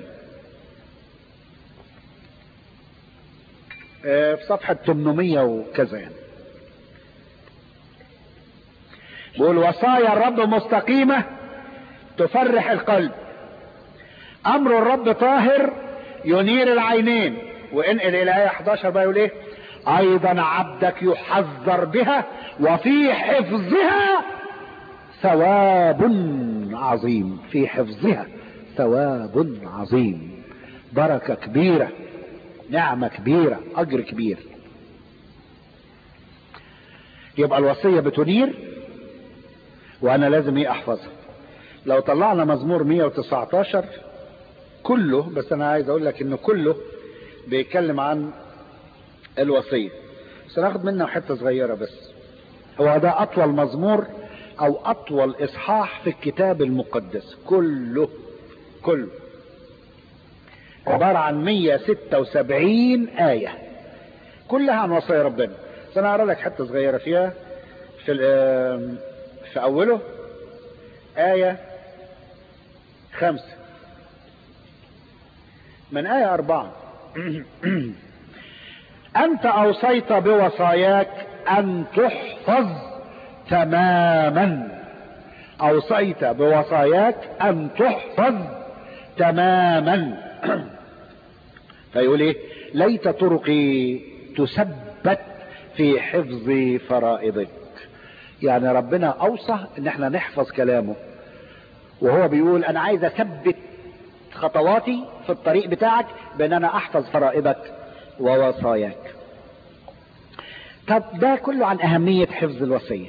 في صفحة ثمانمية وكذا يعني، بقول وصايا الرب مستقيمة تفرح القلب، امر الرب طاهر ينير العينين. وانقل الى آية احداشر بقى يقول ايه؟ ايضا عبدك يحذر بها وفي حفظها ثواب عظيم. في حفظها ثواب عظيم، بركة كبيرة، نعمة كبيرة، اجر كبير. يبقى الوصية بتنير وانا لازم ايه؟ احفظها. لو طلعنا مزمور مية وتسعتاشر كله، بس انا عايز اقول لك انه كله بيتكلم عن الوصية، بس ناخد منه حتة صغيرة بس. هو ده اطول مزمور او اطول اصحاح في الكتاب المقدس كله، كله عبارة عن مية وستة وسبعين آية كلها عن وصايا ربنا. بس انا هقرا لك حتة صغيرة فيها. في في اوله آية خمسة من آية أربعة. أنت أوصيت بوصاياك أن تحفظ تماما. أوصيت بوصاياك أن تحفظ تماما. فيقول إيه؟ ليت طرقي تثبت في حفظ فرائضك. يعني ربنا أوصى إن احنا نحفظ كلامه، وهو بيقول أنا عايز أثبت خطواتي في الطريق بتاعك بأن أنا أحفظ فرائضك ووصاياك. طب ده كله عن أهمية حفظ الوصية.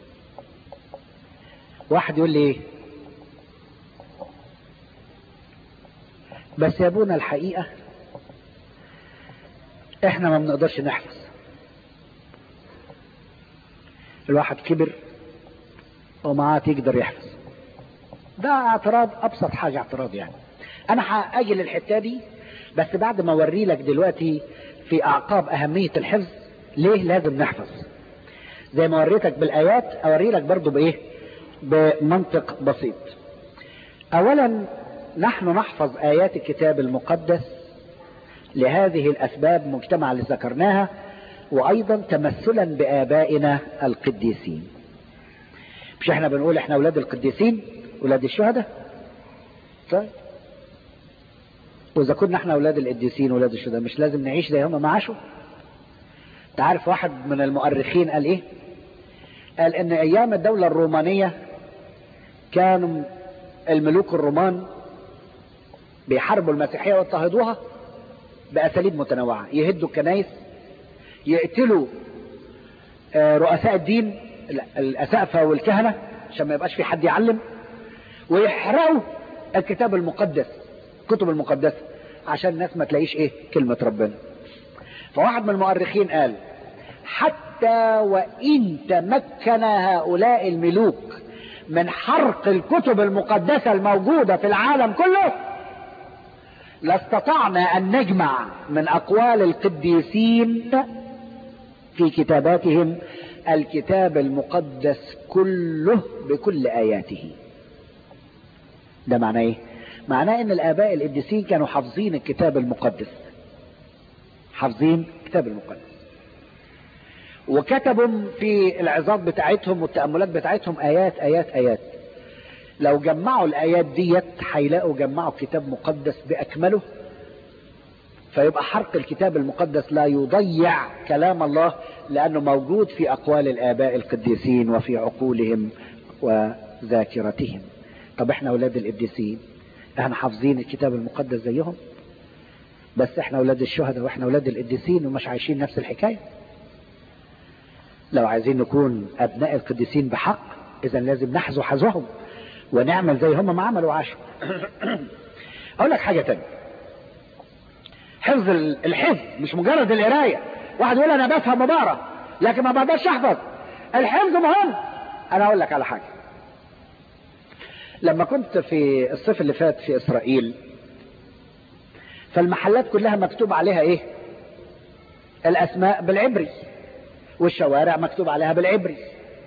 واحد يقول لي إيه؟ بس يا ابونا الحقيقة احنا ما بنقدرش نحفظ. الواحد كبر وما يقدر يحفظ. ده اعتراض، ابسط حاجة اعتراض يعني. انا هاجي للحتة دي بس بعد ما اوري لك دلوقتي في اعقاب اهمية الحفظ ليه لازم نحفظ. زي ما وريتك بالايات اوري لك برضو بايه؟ بمنطق بسيط. اولا نحن نحفظ ايات الكتاب المقدس لهذه الاسباب مجتمع اللي ذكرناها، وايضا تمثلا بابائنا القديسين. مش احنا بنقول احنا اولاد القديسين، اولاد الشهداء؟ طيب واذا كنا احنا اولاد القديسين اولاد الشهداء مش لازم نعيش زي هم ما عاشوا؟ تعرف واحد من المؤرخين قال ايه؟ قال ان ايام الدولة الرومانية كانوا الملوك الرومان بيحاربوا المسيحية ويضطهدوها باساليب متنوعة. يهدوا الكنائس، يقتلوا رؤساء الدين الاسقفة والكهنة عشان ما يبقاش في حد يعلم، ويحرقوا الكتاب المقدس، الكتب المقدسة، عشان الناس ما تلاقيش ايه؟ كلمة ربنا. فواحد من المؤرخين قال حتى وإن تمكن هؤلاء الملوك من حرق الكتب المقدسة الموجودة في العالم كله لاستطعنا أن نجمع من أقوال القديسين في كتاباتهم الكتاب المقدس كله بكل آياته. ده معناه ايه؟ معناه ان الآباء القديسين كانوا حافظين الكتاب المقدس، حافظين الكتاب المقدس، وكتبوا في العظات بتاعتهم والتأملات بتاعتهم آيات آيات آيات. لو جمعوا الآيات ديت هيلاقوا جمعوا كتاب مقدس بأكمله، فيبقى حرق الكتاب المقدس لا يضيع كلام الله، لأنه موجود في أقوال الآباء القديسين وفي عقولهم وذاكرتهم. طب احنا أولاد القديسين، احنا حافظين الكتاب المقدس زيهم؟ بس احنا أولاد الشهداء واحنا أولاد القديسين ومش عايشين نفس الحكاية. لو عايزين نكون أبناء القديسين بحق، إذا لازم نحذو حذوهم ونعمل زي هم ما عملوا وعاشوا. أقول لك حاجة تانية، حفظ الحفظ مش مجرد القراية. واحد يقول أنا بفهم وبقرا لكن ما بقدرش أحفظ. الحفظ مهم. أنا أقول لك على حاجة، لما كنت في الصيف اللي فات في إسرائيل، فالمحلات كلها مكتوب عليها إيه؟ الأسماء بالعبري، والشوارع مكتوب عليها بالعبري.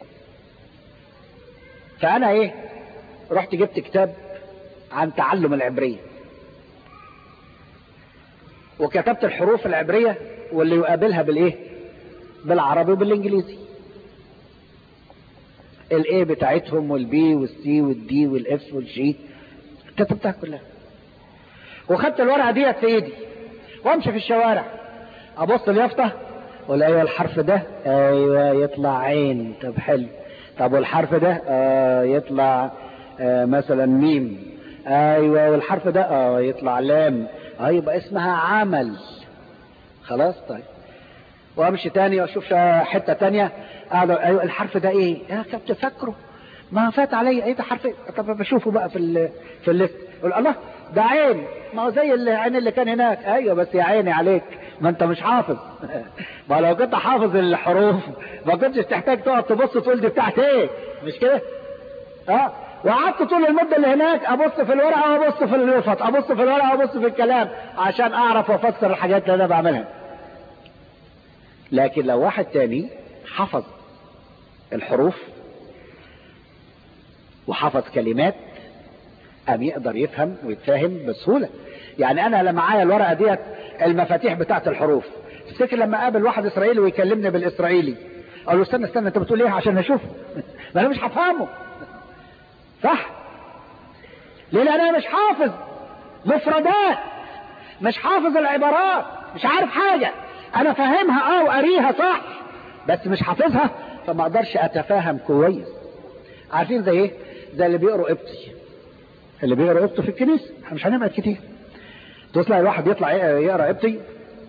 فأنا إيه؟ رحت جبت كتاب عن تعلم العبرية، وكتبت الحروف العبرية واللي يقابلها بالايه؟ بالعربي وبالانجليزي. الايه بتاعتهم والبي والسي والدي والاف والجي كتبتها كلها، وخدت الورقة ديت في ايدي وامشي في الشوارع ابص اليافطة ولا ايوه الحرف ده ايوه يطلع عين، طب حلو، طب والحرف ده آه يطلع آه مثلا ميم، ايوه والحرف ده اه يطلع لام، اه يبقى اسمها عمل. خلاص طيب، وامشي تاني واشوف حته تانية اقعد ايوه الحرف ده ايه؟ يا كنت فاكره ما فات عليا، ايه ده حرف ايه؟ طب بشوفه بقى في ال في الليست، اقول الله ده عين، ما هو زي العين اللي كان هناك. ايوه بس يا عيني عليك ما انت مش حافظ. ما لو كنت حافظ الحروف ما كنتش تحتاج تقعد تبص تقول دي بتاعت ايه، مش كده؟ اه وقعدت طول المده اللي هناك ابص في الورقه وابص في اليافط، ابص في الورقه وابص في الكلام عشان اعرف وافسر الحاجات اللي انا بعملها. لكن لو واحد تاني حفظ الحروف وحفظ كلمات قام يقدر يفهم ويتفاهم بسهولة. يعني انا لما معايا الورقة ديت المفاتيح بتاعت الحروف، تفتكر لما قابل واحد اسرائيلي ويكلمني بالاسرائيلي اقول له استنى استنى انت بتقول ايه عشان اشوفه؟ ما انا مش هفهمه، صح؟ ليه؟ لان انا مش حافظ مفردات، مش حافظ العبارات، مش عارف حاجة. انا فاهمها اه وقاريها صح بس مش حافظها، فما اقدرش اتفاهم كويس. عارفين زي ايه؟ زي اللي بيقروا قبطي، اللي بيقرا قبطي في الكنيسه، احنا مش هنبعد كتير. توصل الواحد يطلع يقرا قبطي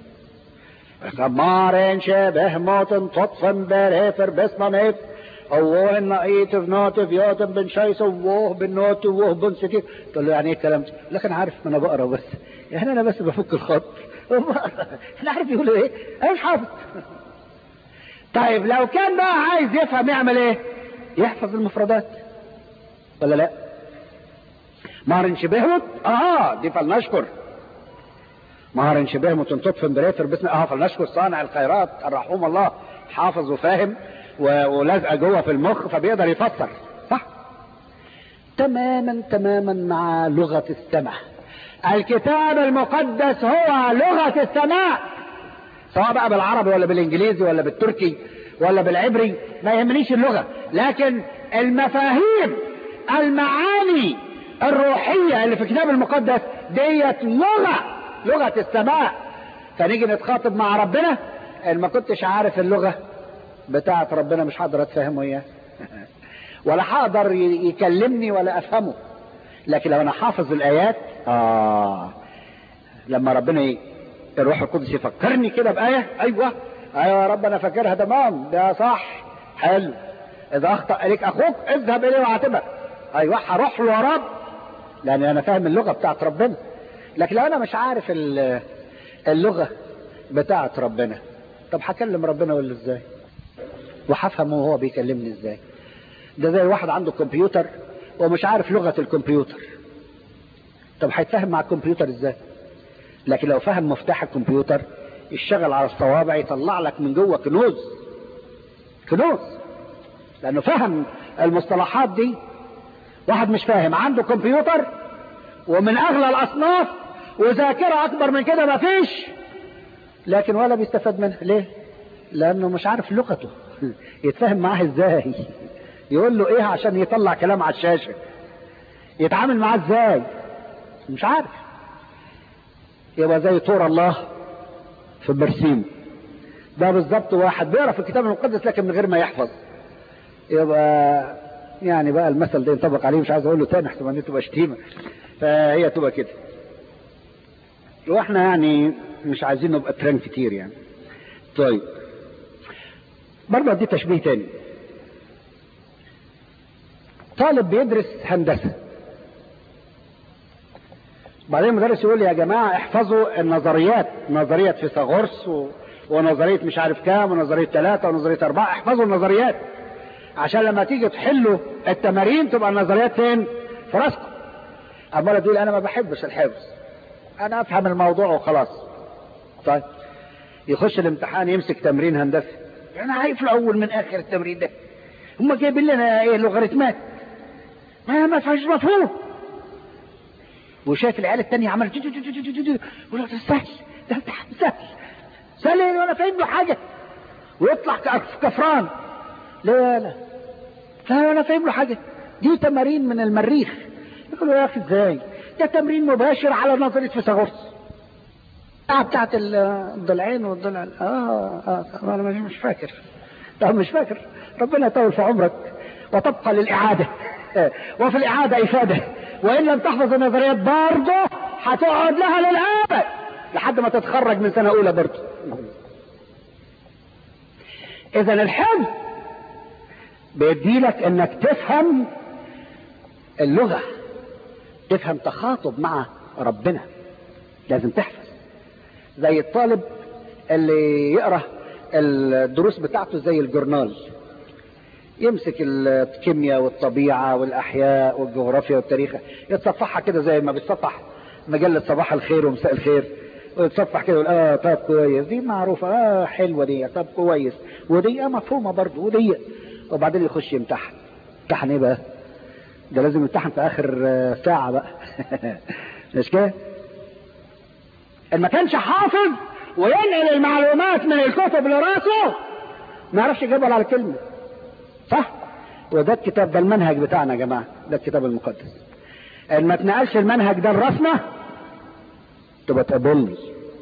مارن شبه موتن تطفن بريفر بسنا نيف اوه النقيت في نوتف يوتن بن شايس اوه بالنوت اوه بن ستير. تقول له يعني ايه الكلام ده؟ لكن عارف انا بقرا بس، يعني انا بس بفك الخط انا عارف يقولوا ايه، انا مش حافظ. طيب لو كان بقى عايز يفهم يعمل ايه؟ يحفظ المفردات ولا لا؟ مهر شبهمت اه دي فلنشكر، مهر شبهمت تطفن بريفر باسم اه فلنشكر صانع الخيرات الرحوم الله، حافظ وفاهم ولازقه جوه في المخ فبيقدر يفسر صح. تماما تماما مع لغه السماء. الكتاب المقدس هو لغه السماء، سواء بقى بالعربي ولا بالانجليزي ولا بالتركي ولا بالعبري، ما يهمنيش اللغه، لكن المفاهيم المعاني الروحية اللي في الكتاب المقدس ديت لغة لغة السماء. فنيجي نتخاطب مع ربنا ان ما كنتش عارف اللغة بتاعت ربنا مش هقدر اتفهمه اياه ولا هقدر يكلمني ولا افهمه. لكن لو انا حافظ الايات اه لما ربنا ي... الروح القدس يفكرني كده بآية، ايوه ايوه يا رب انا فاكرها تمام ده صح حلو، اذا اخطأ عليك اخوك اذهب اليه واعتبر، ايوه هروح له يا رب لان انا فاهم اللغة بتاعت ربنا. لكن لو انا مش عارف اللغة بتاعة ربنا. طب هكلم ربنا ولا ازاي؟ وهفهمه وهو بيكلمني ازاي؟ ده زي واحد عنده كمبيوتر ومش عارف لغة الكمبيوتر. طب هيتفاهم مع الكمبيوتر ازاي؟ لكن لو فهم مفتاح الكمبيوتر يشتغل على الصوابع يطلع لك من جوه كنوز كنوز، لانه فهم المصطلحات دي. واحد مش فاهم عنده كمبيوتر ومن اغلى الاصناف وذاكرة اكبر من كده مفيش، لكن ولا بيستفاد منها. ليه؟ لانه مش عارف لغته. يتفاهم معاه ازاي؟ يقول له ايه عشان يطلع كلام على الشاشة؟ يتعامل معاه ازاي؟ مش عارف. يبقى زي طور الله في البرسيم. ده بالظبط واحد بيقرا في الكتاب المقدس لكن من غير ما يحفظ. يبقى يعني بقى المثل ده ينطبق عليه، مش عايز اقول له تاني احسن ما تبقى شتيمه. فهي تبقى كده. واحنا يعني مش عايزين نبقى ترند كتير يعني. طيب برضه ادي تشبيه تاني. طالب بيدرس هندسه، بعدين المدرس يقول لي يا جماعه احفظوا النظريات، نظريه فيثاغورس و... ونظريه مش عارف كام ونظريه ثلاثه ونظريه اربعه، احفظوا النظريات عشان لما تيجي تحلوا التمارين تبقى النظريات فين؟ في راسكم. عمال تقول انا ما بحبش الحفظ، انا افهم الموضوع وخلاص. طيب يخش الامتحان يمسك تمرين هندسي، انا عارف الاول من اخر التمرين ده، هم جايبين لنا ايه؟ لوغاريتمات ما ما فيش مفهوم. وشايف العيال التانية عملت يقول لك ده سهل، ده امتحان سهل سهل ايه ولا فاهم له حاجه، ويطلع كفران. لا لا لا انا فاهم له حاجه، دي تمارين من المريخ. يقولوا يا اخي ازاي؟ ده تمرين مباشر على نظريه فيثاغورس بتاعت الضلعين والضلع. اه اه انا مش فاكر. طب مش فاكر، ربنا يطول في عمرك وتبقى للاعاده وفي الاعاده افاده، وان لم تحفظ النظريات برضه هتقعد لها للابد لحد ما تتخرج من سنه اولى برضه. اذا الحفظ بيديلك انك تفهم اللغة، تفهم تخاطب مع ربنا، لازم تحفظ. زي الطالب اللي يقرأ الدروس بتاعته زي الجورنال، يمسك الكيمياء والطبيعة والأحياء والجغرافيا والتاريخ يتصفحها كده زي ما بيتصفح مجلة صباح الخير ومساء الخير، ويتصفح كده يقول اه طب كويس دي معروفة، اه حلوة دي، طب كويس ودي اه مفهومة برضه ودي، وبعدين يخش يمتحن. امتحن ايه بقى؟ ده لازم يمتحن في اخر ساعة بقى. مش كده؟ ان ما كانش حافظ وينقل المعلومات من الكتب لراسه ما يعرفش يجاوب على الكلمة، صح؟ وده الكتاب، ده المنهج بتاعنا يا جماعة، ده الكتاب المقدس. ان ما تنقلش المنهج ده لراسنا تبقى تقابلني،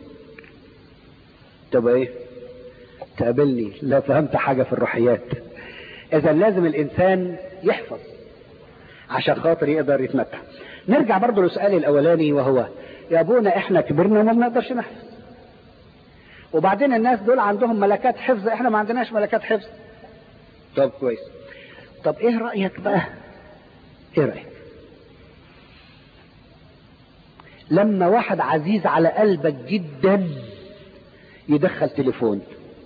تبقى ايه؟ تقابلني لا فهمت حاجة في الروحيات. اذا لازم الانسان يحفظ عشان خاطر يقدر يتمتع. نرجع برضو لسؤالي الاولاني وهو يا ابونا احنا كبرنا وما بنقدرش نحفظ، وبعدين الناس دول عندهم ملكات حفظ، احنا ما عندناش ملكات حفظ. طب كويس، طب ايه رأيك بقى؟ ايه رأيك لما واحد عزيز على قلبك جدا يدخل تليفون،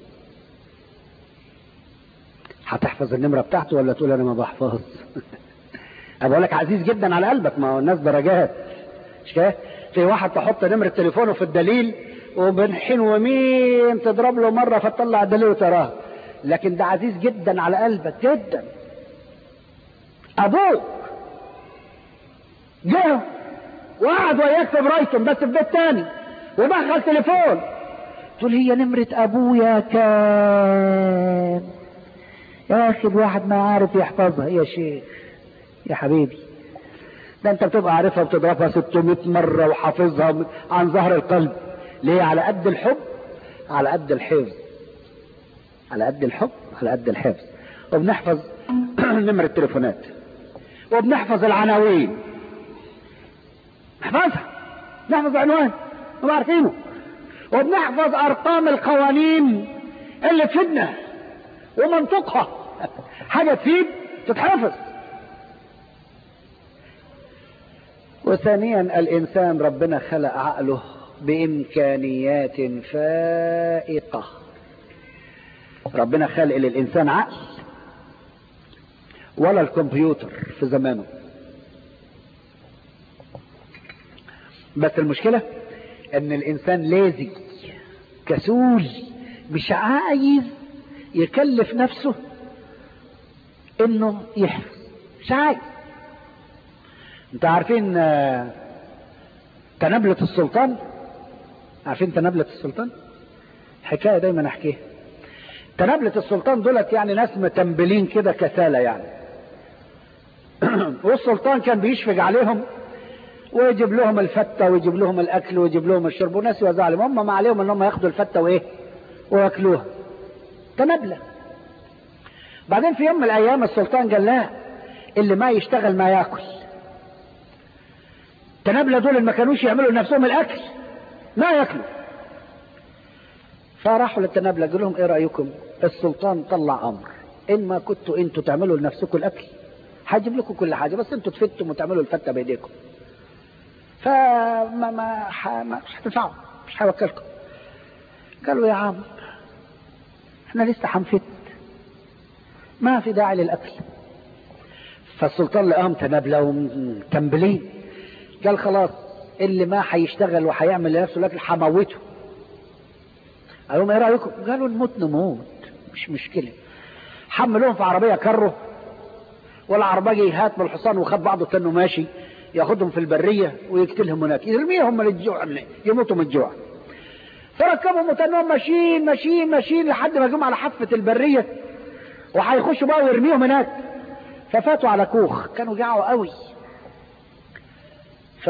هتحفظ النمرة بتاعته ولا تقول انا ما بحفظ؟ انا بقول لك عزيز جدا على قلبك، ما هو الناس درجات، مش كده؟ في واحد تحط نمرة تليفونه في الدليل وبين حين ومين تضرب له مرة فتطلع الدليل وتراه، لكن ده عزيز جدا على قلبك جدا. ابوك جه وقعد وياك في برايتون بس في بيت تاني ودخل تليفون، تقول هي نمرة ابويا كام؟ يا اخي الواحد ما عارف يحفظها يا شيخ يا حبيبي، ده انت بتبقى عارفها وبتضربها ستمائة مرة وحافظها عن ظهر القلب. ليه؟ على قد الحب، على قد الحفظ، على قد الحب على قد الحفظ. وبنحفظ نمرة التليفونات وبنحفظ العناوين، نحفظها، نحفظ عنوان ما عارفينه، وبنحفظ ارقام القوانين اللي تفيدنا ومنطقها، حاجة تفيد تتحفظ. وثانيا الانسان ربنا خلق عقله بإمكانيات فائقة. ربنا خلق للإنسان عقل ولا الكمبيوتر في زمانه، بس المشكلة ان الانسان لازق كسول، مش عايز يكلف نفسه انه يحفظ، مش عايز. انتوا عارفين تنابلة السلطان؟ عارفين تنابلة السلطان؟ حكاية دايما احكيها. تنابلة السلطان دولت يعني ناس متنبلين كده كسالة يعني والسلطان كان بيشفق عليهم ويجيب لهم الفتة ويجيب لهم الاكل ويجيب لهم الشرب، وناس يوزع عليهم، هم ما عليهم انهم ياخدوا الفتة وايه وياكلوها. تنابلة. بعدين في يوم من الايام السلطان قال لا، اللي ما يشتغل ما ياكل. تنابلة دول اللي ما كانوش يعملوا لنفسهم الاكل ما ياكلوا. فراحوا للتنابلة قالوا لهم ايه رايكم؟ السلطان طلع امر ان ما كنتوا انتوا تعملوا لنفسكم الاكل هجيب لكم كل حاجه، بس انتوا تفتوا وتعملوا الفته بايديكم، فما ما مش هتنفعوا، مش هوكلكم. قالوا يا عم احنا لسه هنفت، ما في داعي للاكل. فالسلطان لقاهم تنابلة ومتنبلين، قال خلاص اللي ما هيشتغل وهيعمل لنفسه الاكل هموته. قالوا لهم ايه رايكم؟ قالوا نموت نموت مش مشكله. حملوهم في عربيه كره، والعربجي هات من الحصان وخد بعضه كانه ماشي ياخدهم في البريه ويقتلهم هناك، يرميهم من الجوع يموتوا من الجوع. فركبهم وتنهم ماشيين ماشيين ماشيين لحد ما جم على حافه البريه وهيخشوا بقى ويرميهم هناك. ففاتوا على كوخ كانوا جاعوا قوي، ف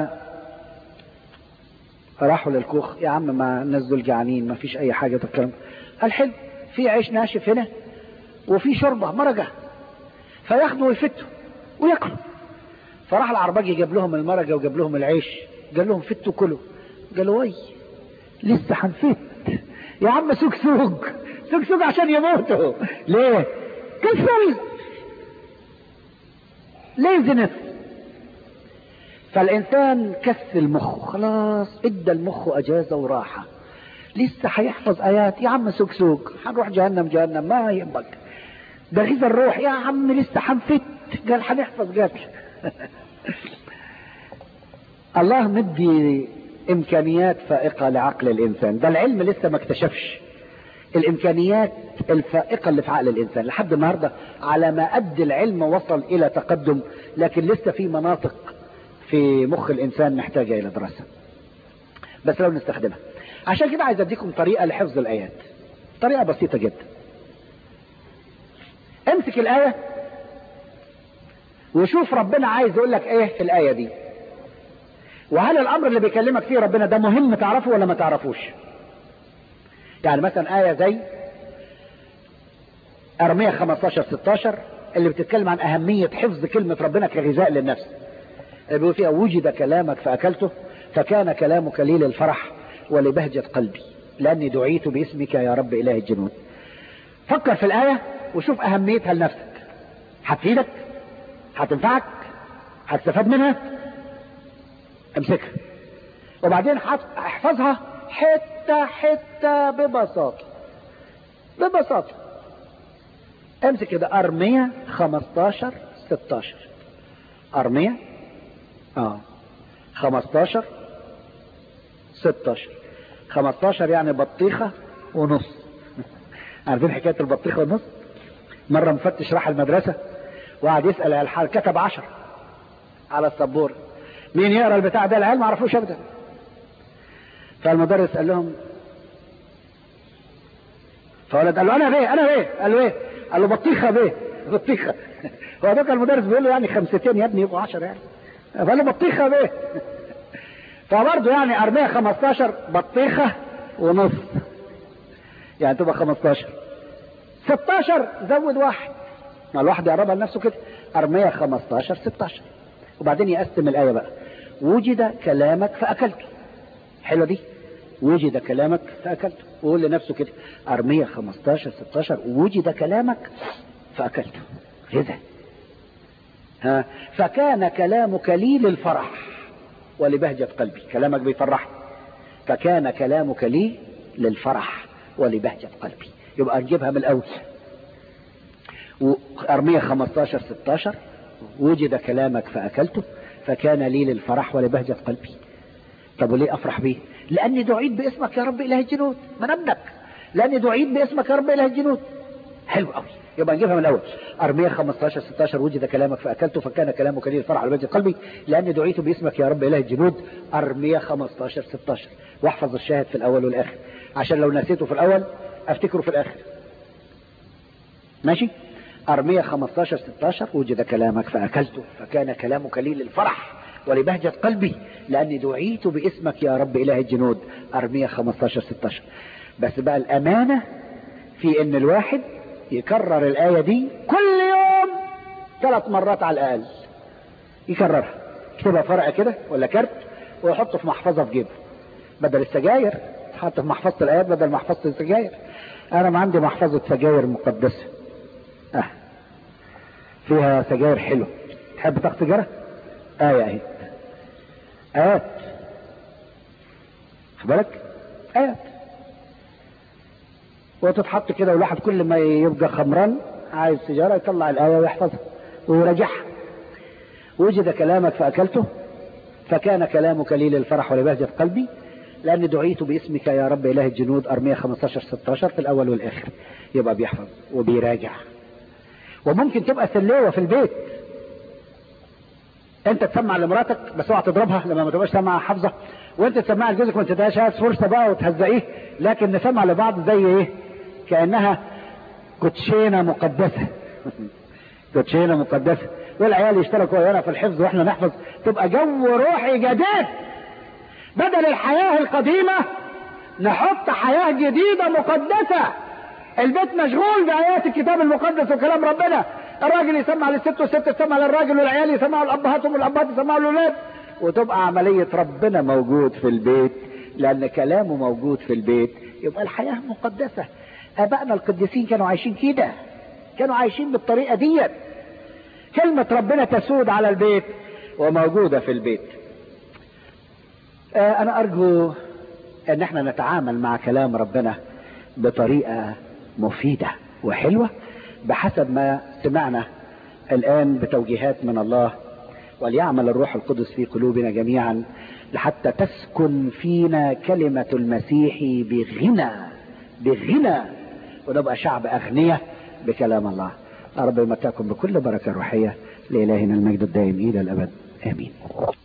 راحوا للكوخ. يا عم ما الناس دول جعانين ما فيش اي حاجه تتكلم. قال حلو، في عيش ناشف هنا وفي شوربه مرقه، فياخدوا ويفتوا وياكلوا. فراح العرباجي جاب لهم المرقه وجاب لهم العيش، قال لهم فتوا كلوا. قالوا وي لسه هنفت يا عم، سوق سوق سوق سوق عشان يموتوا. ليه؟ كسل، ليزنس. فالانسان كسل مخه، خلاص ادى المخ اجازه وراحه. لسه هيحفظ ايات يا عم، سوق سوق هنروح جهنم جهنم ما يهمك، ده غذا الروح يا عم، لسه هنفت. قال هنحفظ قتل. الله مدي امكانيات فائقه لعقل الانسان، ده العلم لسه ما اكتشفش الامكانيات الفائقه اللي في عقل الانسان لحد النهارده. على ما قد العلم وصل الى تقدم، لكن لسه في مناطق في مخ الانسان محتاجه الى دراسه، بس لو نستخدمها. عشان كده عايز اديكم طريقه لحفظ الايات، طريقه بسيطه جدا. امسك الايه وشوف ربنا عايز يقول لك ايه في الايه دي، وهل الامر اللي بيكلمك فيه ربنا ده مهم تعرفه ولا ما تعرفوش. يعني مثلا ايه زي ارمية خمستاشر ستاشر اللي بتتكلم عن اهميه حفظ كلمه ربنا كغذاء للنفس، اللي بيقول فيها وجد كلامك فاكلته فكان كلامك لي للفرح ولبهجه قلبي لاني دعيت باسمك يا رب اله الجنود. فكر في الايه وشوف اهميتها لنفسك، هتفيدك، هتنفعك، هتستفاد منها، امسكها وبعدين احفظها حته حته ببساطه ببساطه. امسك كده ارمية خمستاشر ستاشر، ارمية اه خمستاشر ستاشر. خمستاشر يعني بطيخه ونص. عارفين حكايه البطيخه والنص؟ مره مفتش راح المدرسه وقعد يسال على الحال، كتب عشر على السبوره. مين يقرا البتاع ده؟ العيال ما عرفوش ابدا. فالمدرس قال لهم، فولد قال له انا بيه انا بيه قال له ايه؟ قال له بطيخه بيه بطيخه. هو ده كان المدرس بيقول له يعني خمستين يا ابني يبقوا عشر يعني، فقال له بطيخه بيه. فبرضه يعني ارمية خمستاشر بطيخه ونص يعني تبقى خمستاشر. ستاشر زود واحد، ما الواحد يقربها لنفسه كده. ارمية خمستاشر ستاشر. وبعدين يقسم الايه بقى، وجد كلامك فاكلته. حلوه دي، وجد كلامك فاكلته. ويقول لنفسه كده ارمية خمستاشر ستاشر وجد كلامك فاكلته. غذاء. ها فكان كلامك لي للفرح ولبهجة قلبي. كلامك بيفرحني فكان كلامك لي للفرح ولبهجة قلبي. يبقى نجيبها من الاول. وارمية خمستاشر ستاشر وجد كلامك فاكلته فكان لي للفرح ولبهجة قلبي. طب وليه افرح بيه؟ لاني دعيت باسمك يا رب اله الجنود. من ابنك لاني دعيت باسمك يا رب اله الجنود. حلو قوي. يبقى نجيبها من الاول. ارمية خمستاشر ستاشر وجد كلامك فاكلته فكان كلامك لي للفرح ولبهجة قلبي لاني دعيت باسمك يا رب اله الجنود. ارمية خمستاشر ستاشر. واحفظ الشاهد في الاول والاخر عشان لو نسيته في الاول افتكره في الاخر. ماشي. ارمية خمستاشر ستاشر وجد كلامك فاكلته فكان كلامك لي للفرح ولبهجة قلبي لاني دعيت باسمك يا رب اله الجنود. ارمية خمستاشر ستاشر. بس بقى الامانة في ان الواحد يكرر الاية دي كل يوم ثلاث مرات على الاقل. يكررها، يكتبها في ورقة كده ولا كارت ويحطه في محفظة في جيبه بدل السجاير. تحط في محفظة الايات بدل محفظة السجاير. انا ما عندي محفظة سجاير مقدسة اه فيها سجاير حلو. تحب تاخد سجارة؟ آية اهي. آيات. خد بالك؟ آيات. وتتحط كده والواحد كل ما يبقى خمران عايز سجارة يطلع الآية ويحفظها ويراجعها. وجد كلامك فأكلته فكان كلامك لي للفرح ولبهجة قلبي لأني دعيت باسمك يا رب إله الجنود. أرمية خمستاشر ستاشر في الأول والآخر. يبقى بيحفظ وبيراجع. وممكن تبقى سلوة في البيت. انت تسمع لمراتك بس اوعى تضربها لما ما تبقاش سامعه حافظه، وانت تسمع لجوزك وانت تديهاش فرصه بقى وتهزقيه، لكن نسمع لبعض زي ايه؟ كانها كوتشينه مقدسه. كوتشينه مقدسه والعيال يشتركوا ويانا في الحفظ واحنا نحفظ. تبقى جو روحي جديد. بدل الحياه القديمه نحط حياه جديده مقدسه. البيت مشغول بآيات الكتاب المقدس وكلام ربنا. الراجل يسمع للست والست تسمع للراجل والعيال يسمعوا لأبهاتهم والأبهات يسمعوا للأولاد. وتبقى عملية ربنا موجود في البيت لأن كلامه موجود في البيت. يبقى الحياة مقدسة. آبائنا القديسين كانوا عايشين كده. كانوا عايشين بالطريقة دي. كلمة ربنا تسود على البيت وموجودة في البيت. آه أنا أرجو أن احنا نتعامل مع كلام ربنا بطريقة مفيدة وحلوة بحسب ما سمعنا الآن بتوجيهات من الله. وليعمل الروح القدس في قلوبنا جميعا لحتى تسكن فينا كلمة المسيح بغنى بغنى ونبقى شعب أغنياء بكلام الله. رب يمتعكم بكل بركة روحية. لإلهنا المجد الدائم إلى الأبد آمين.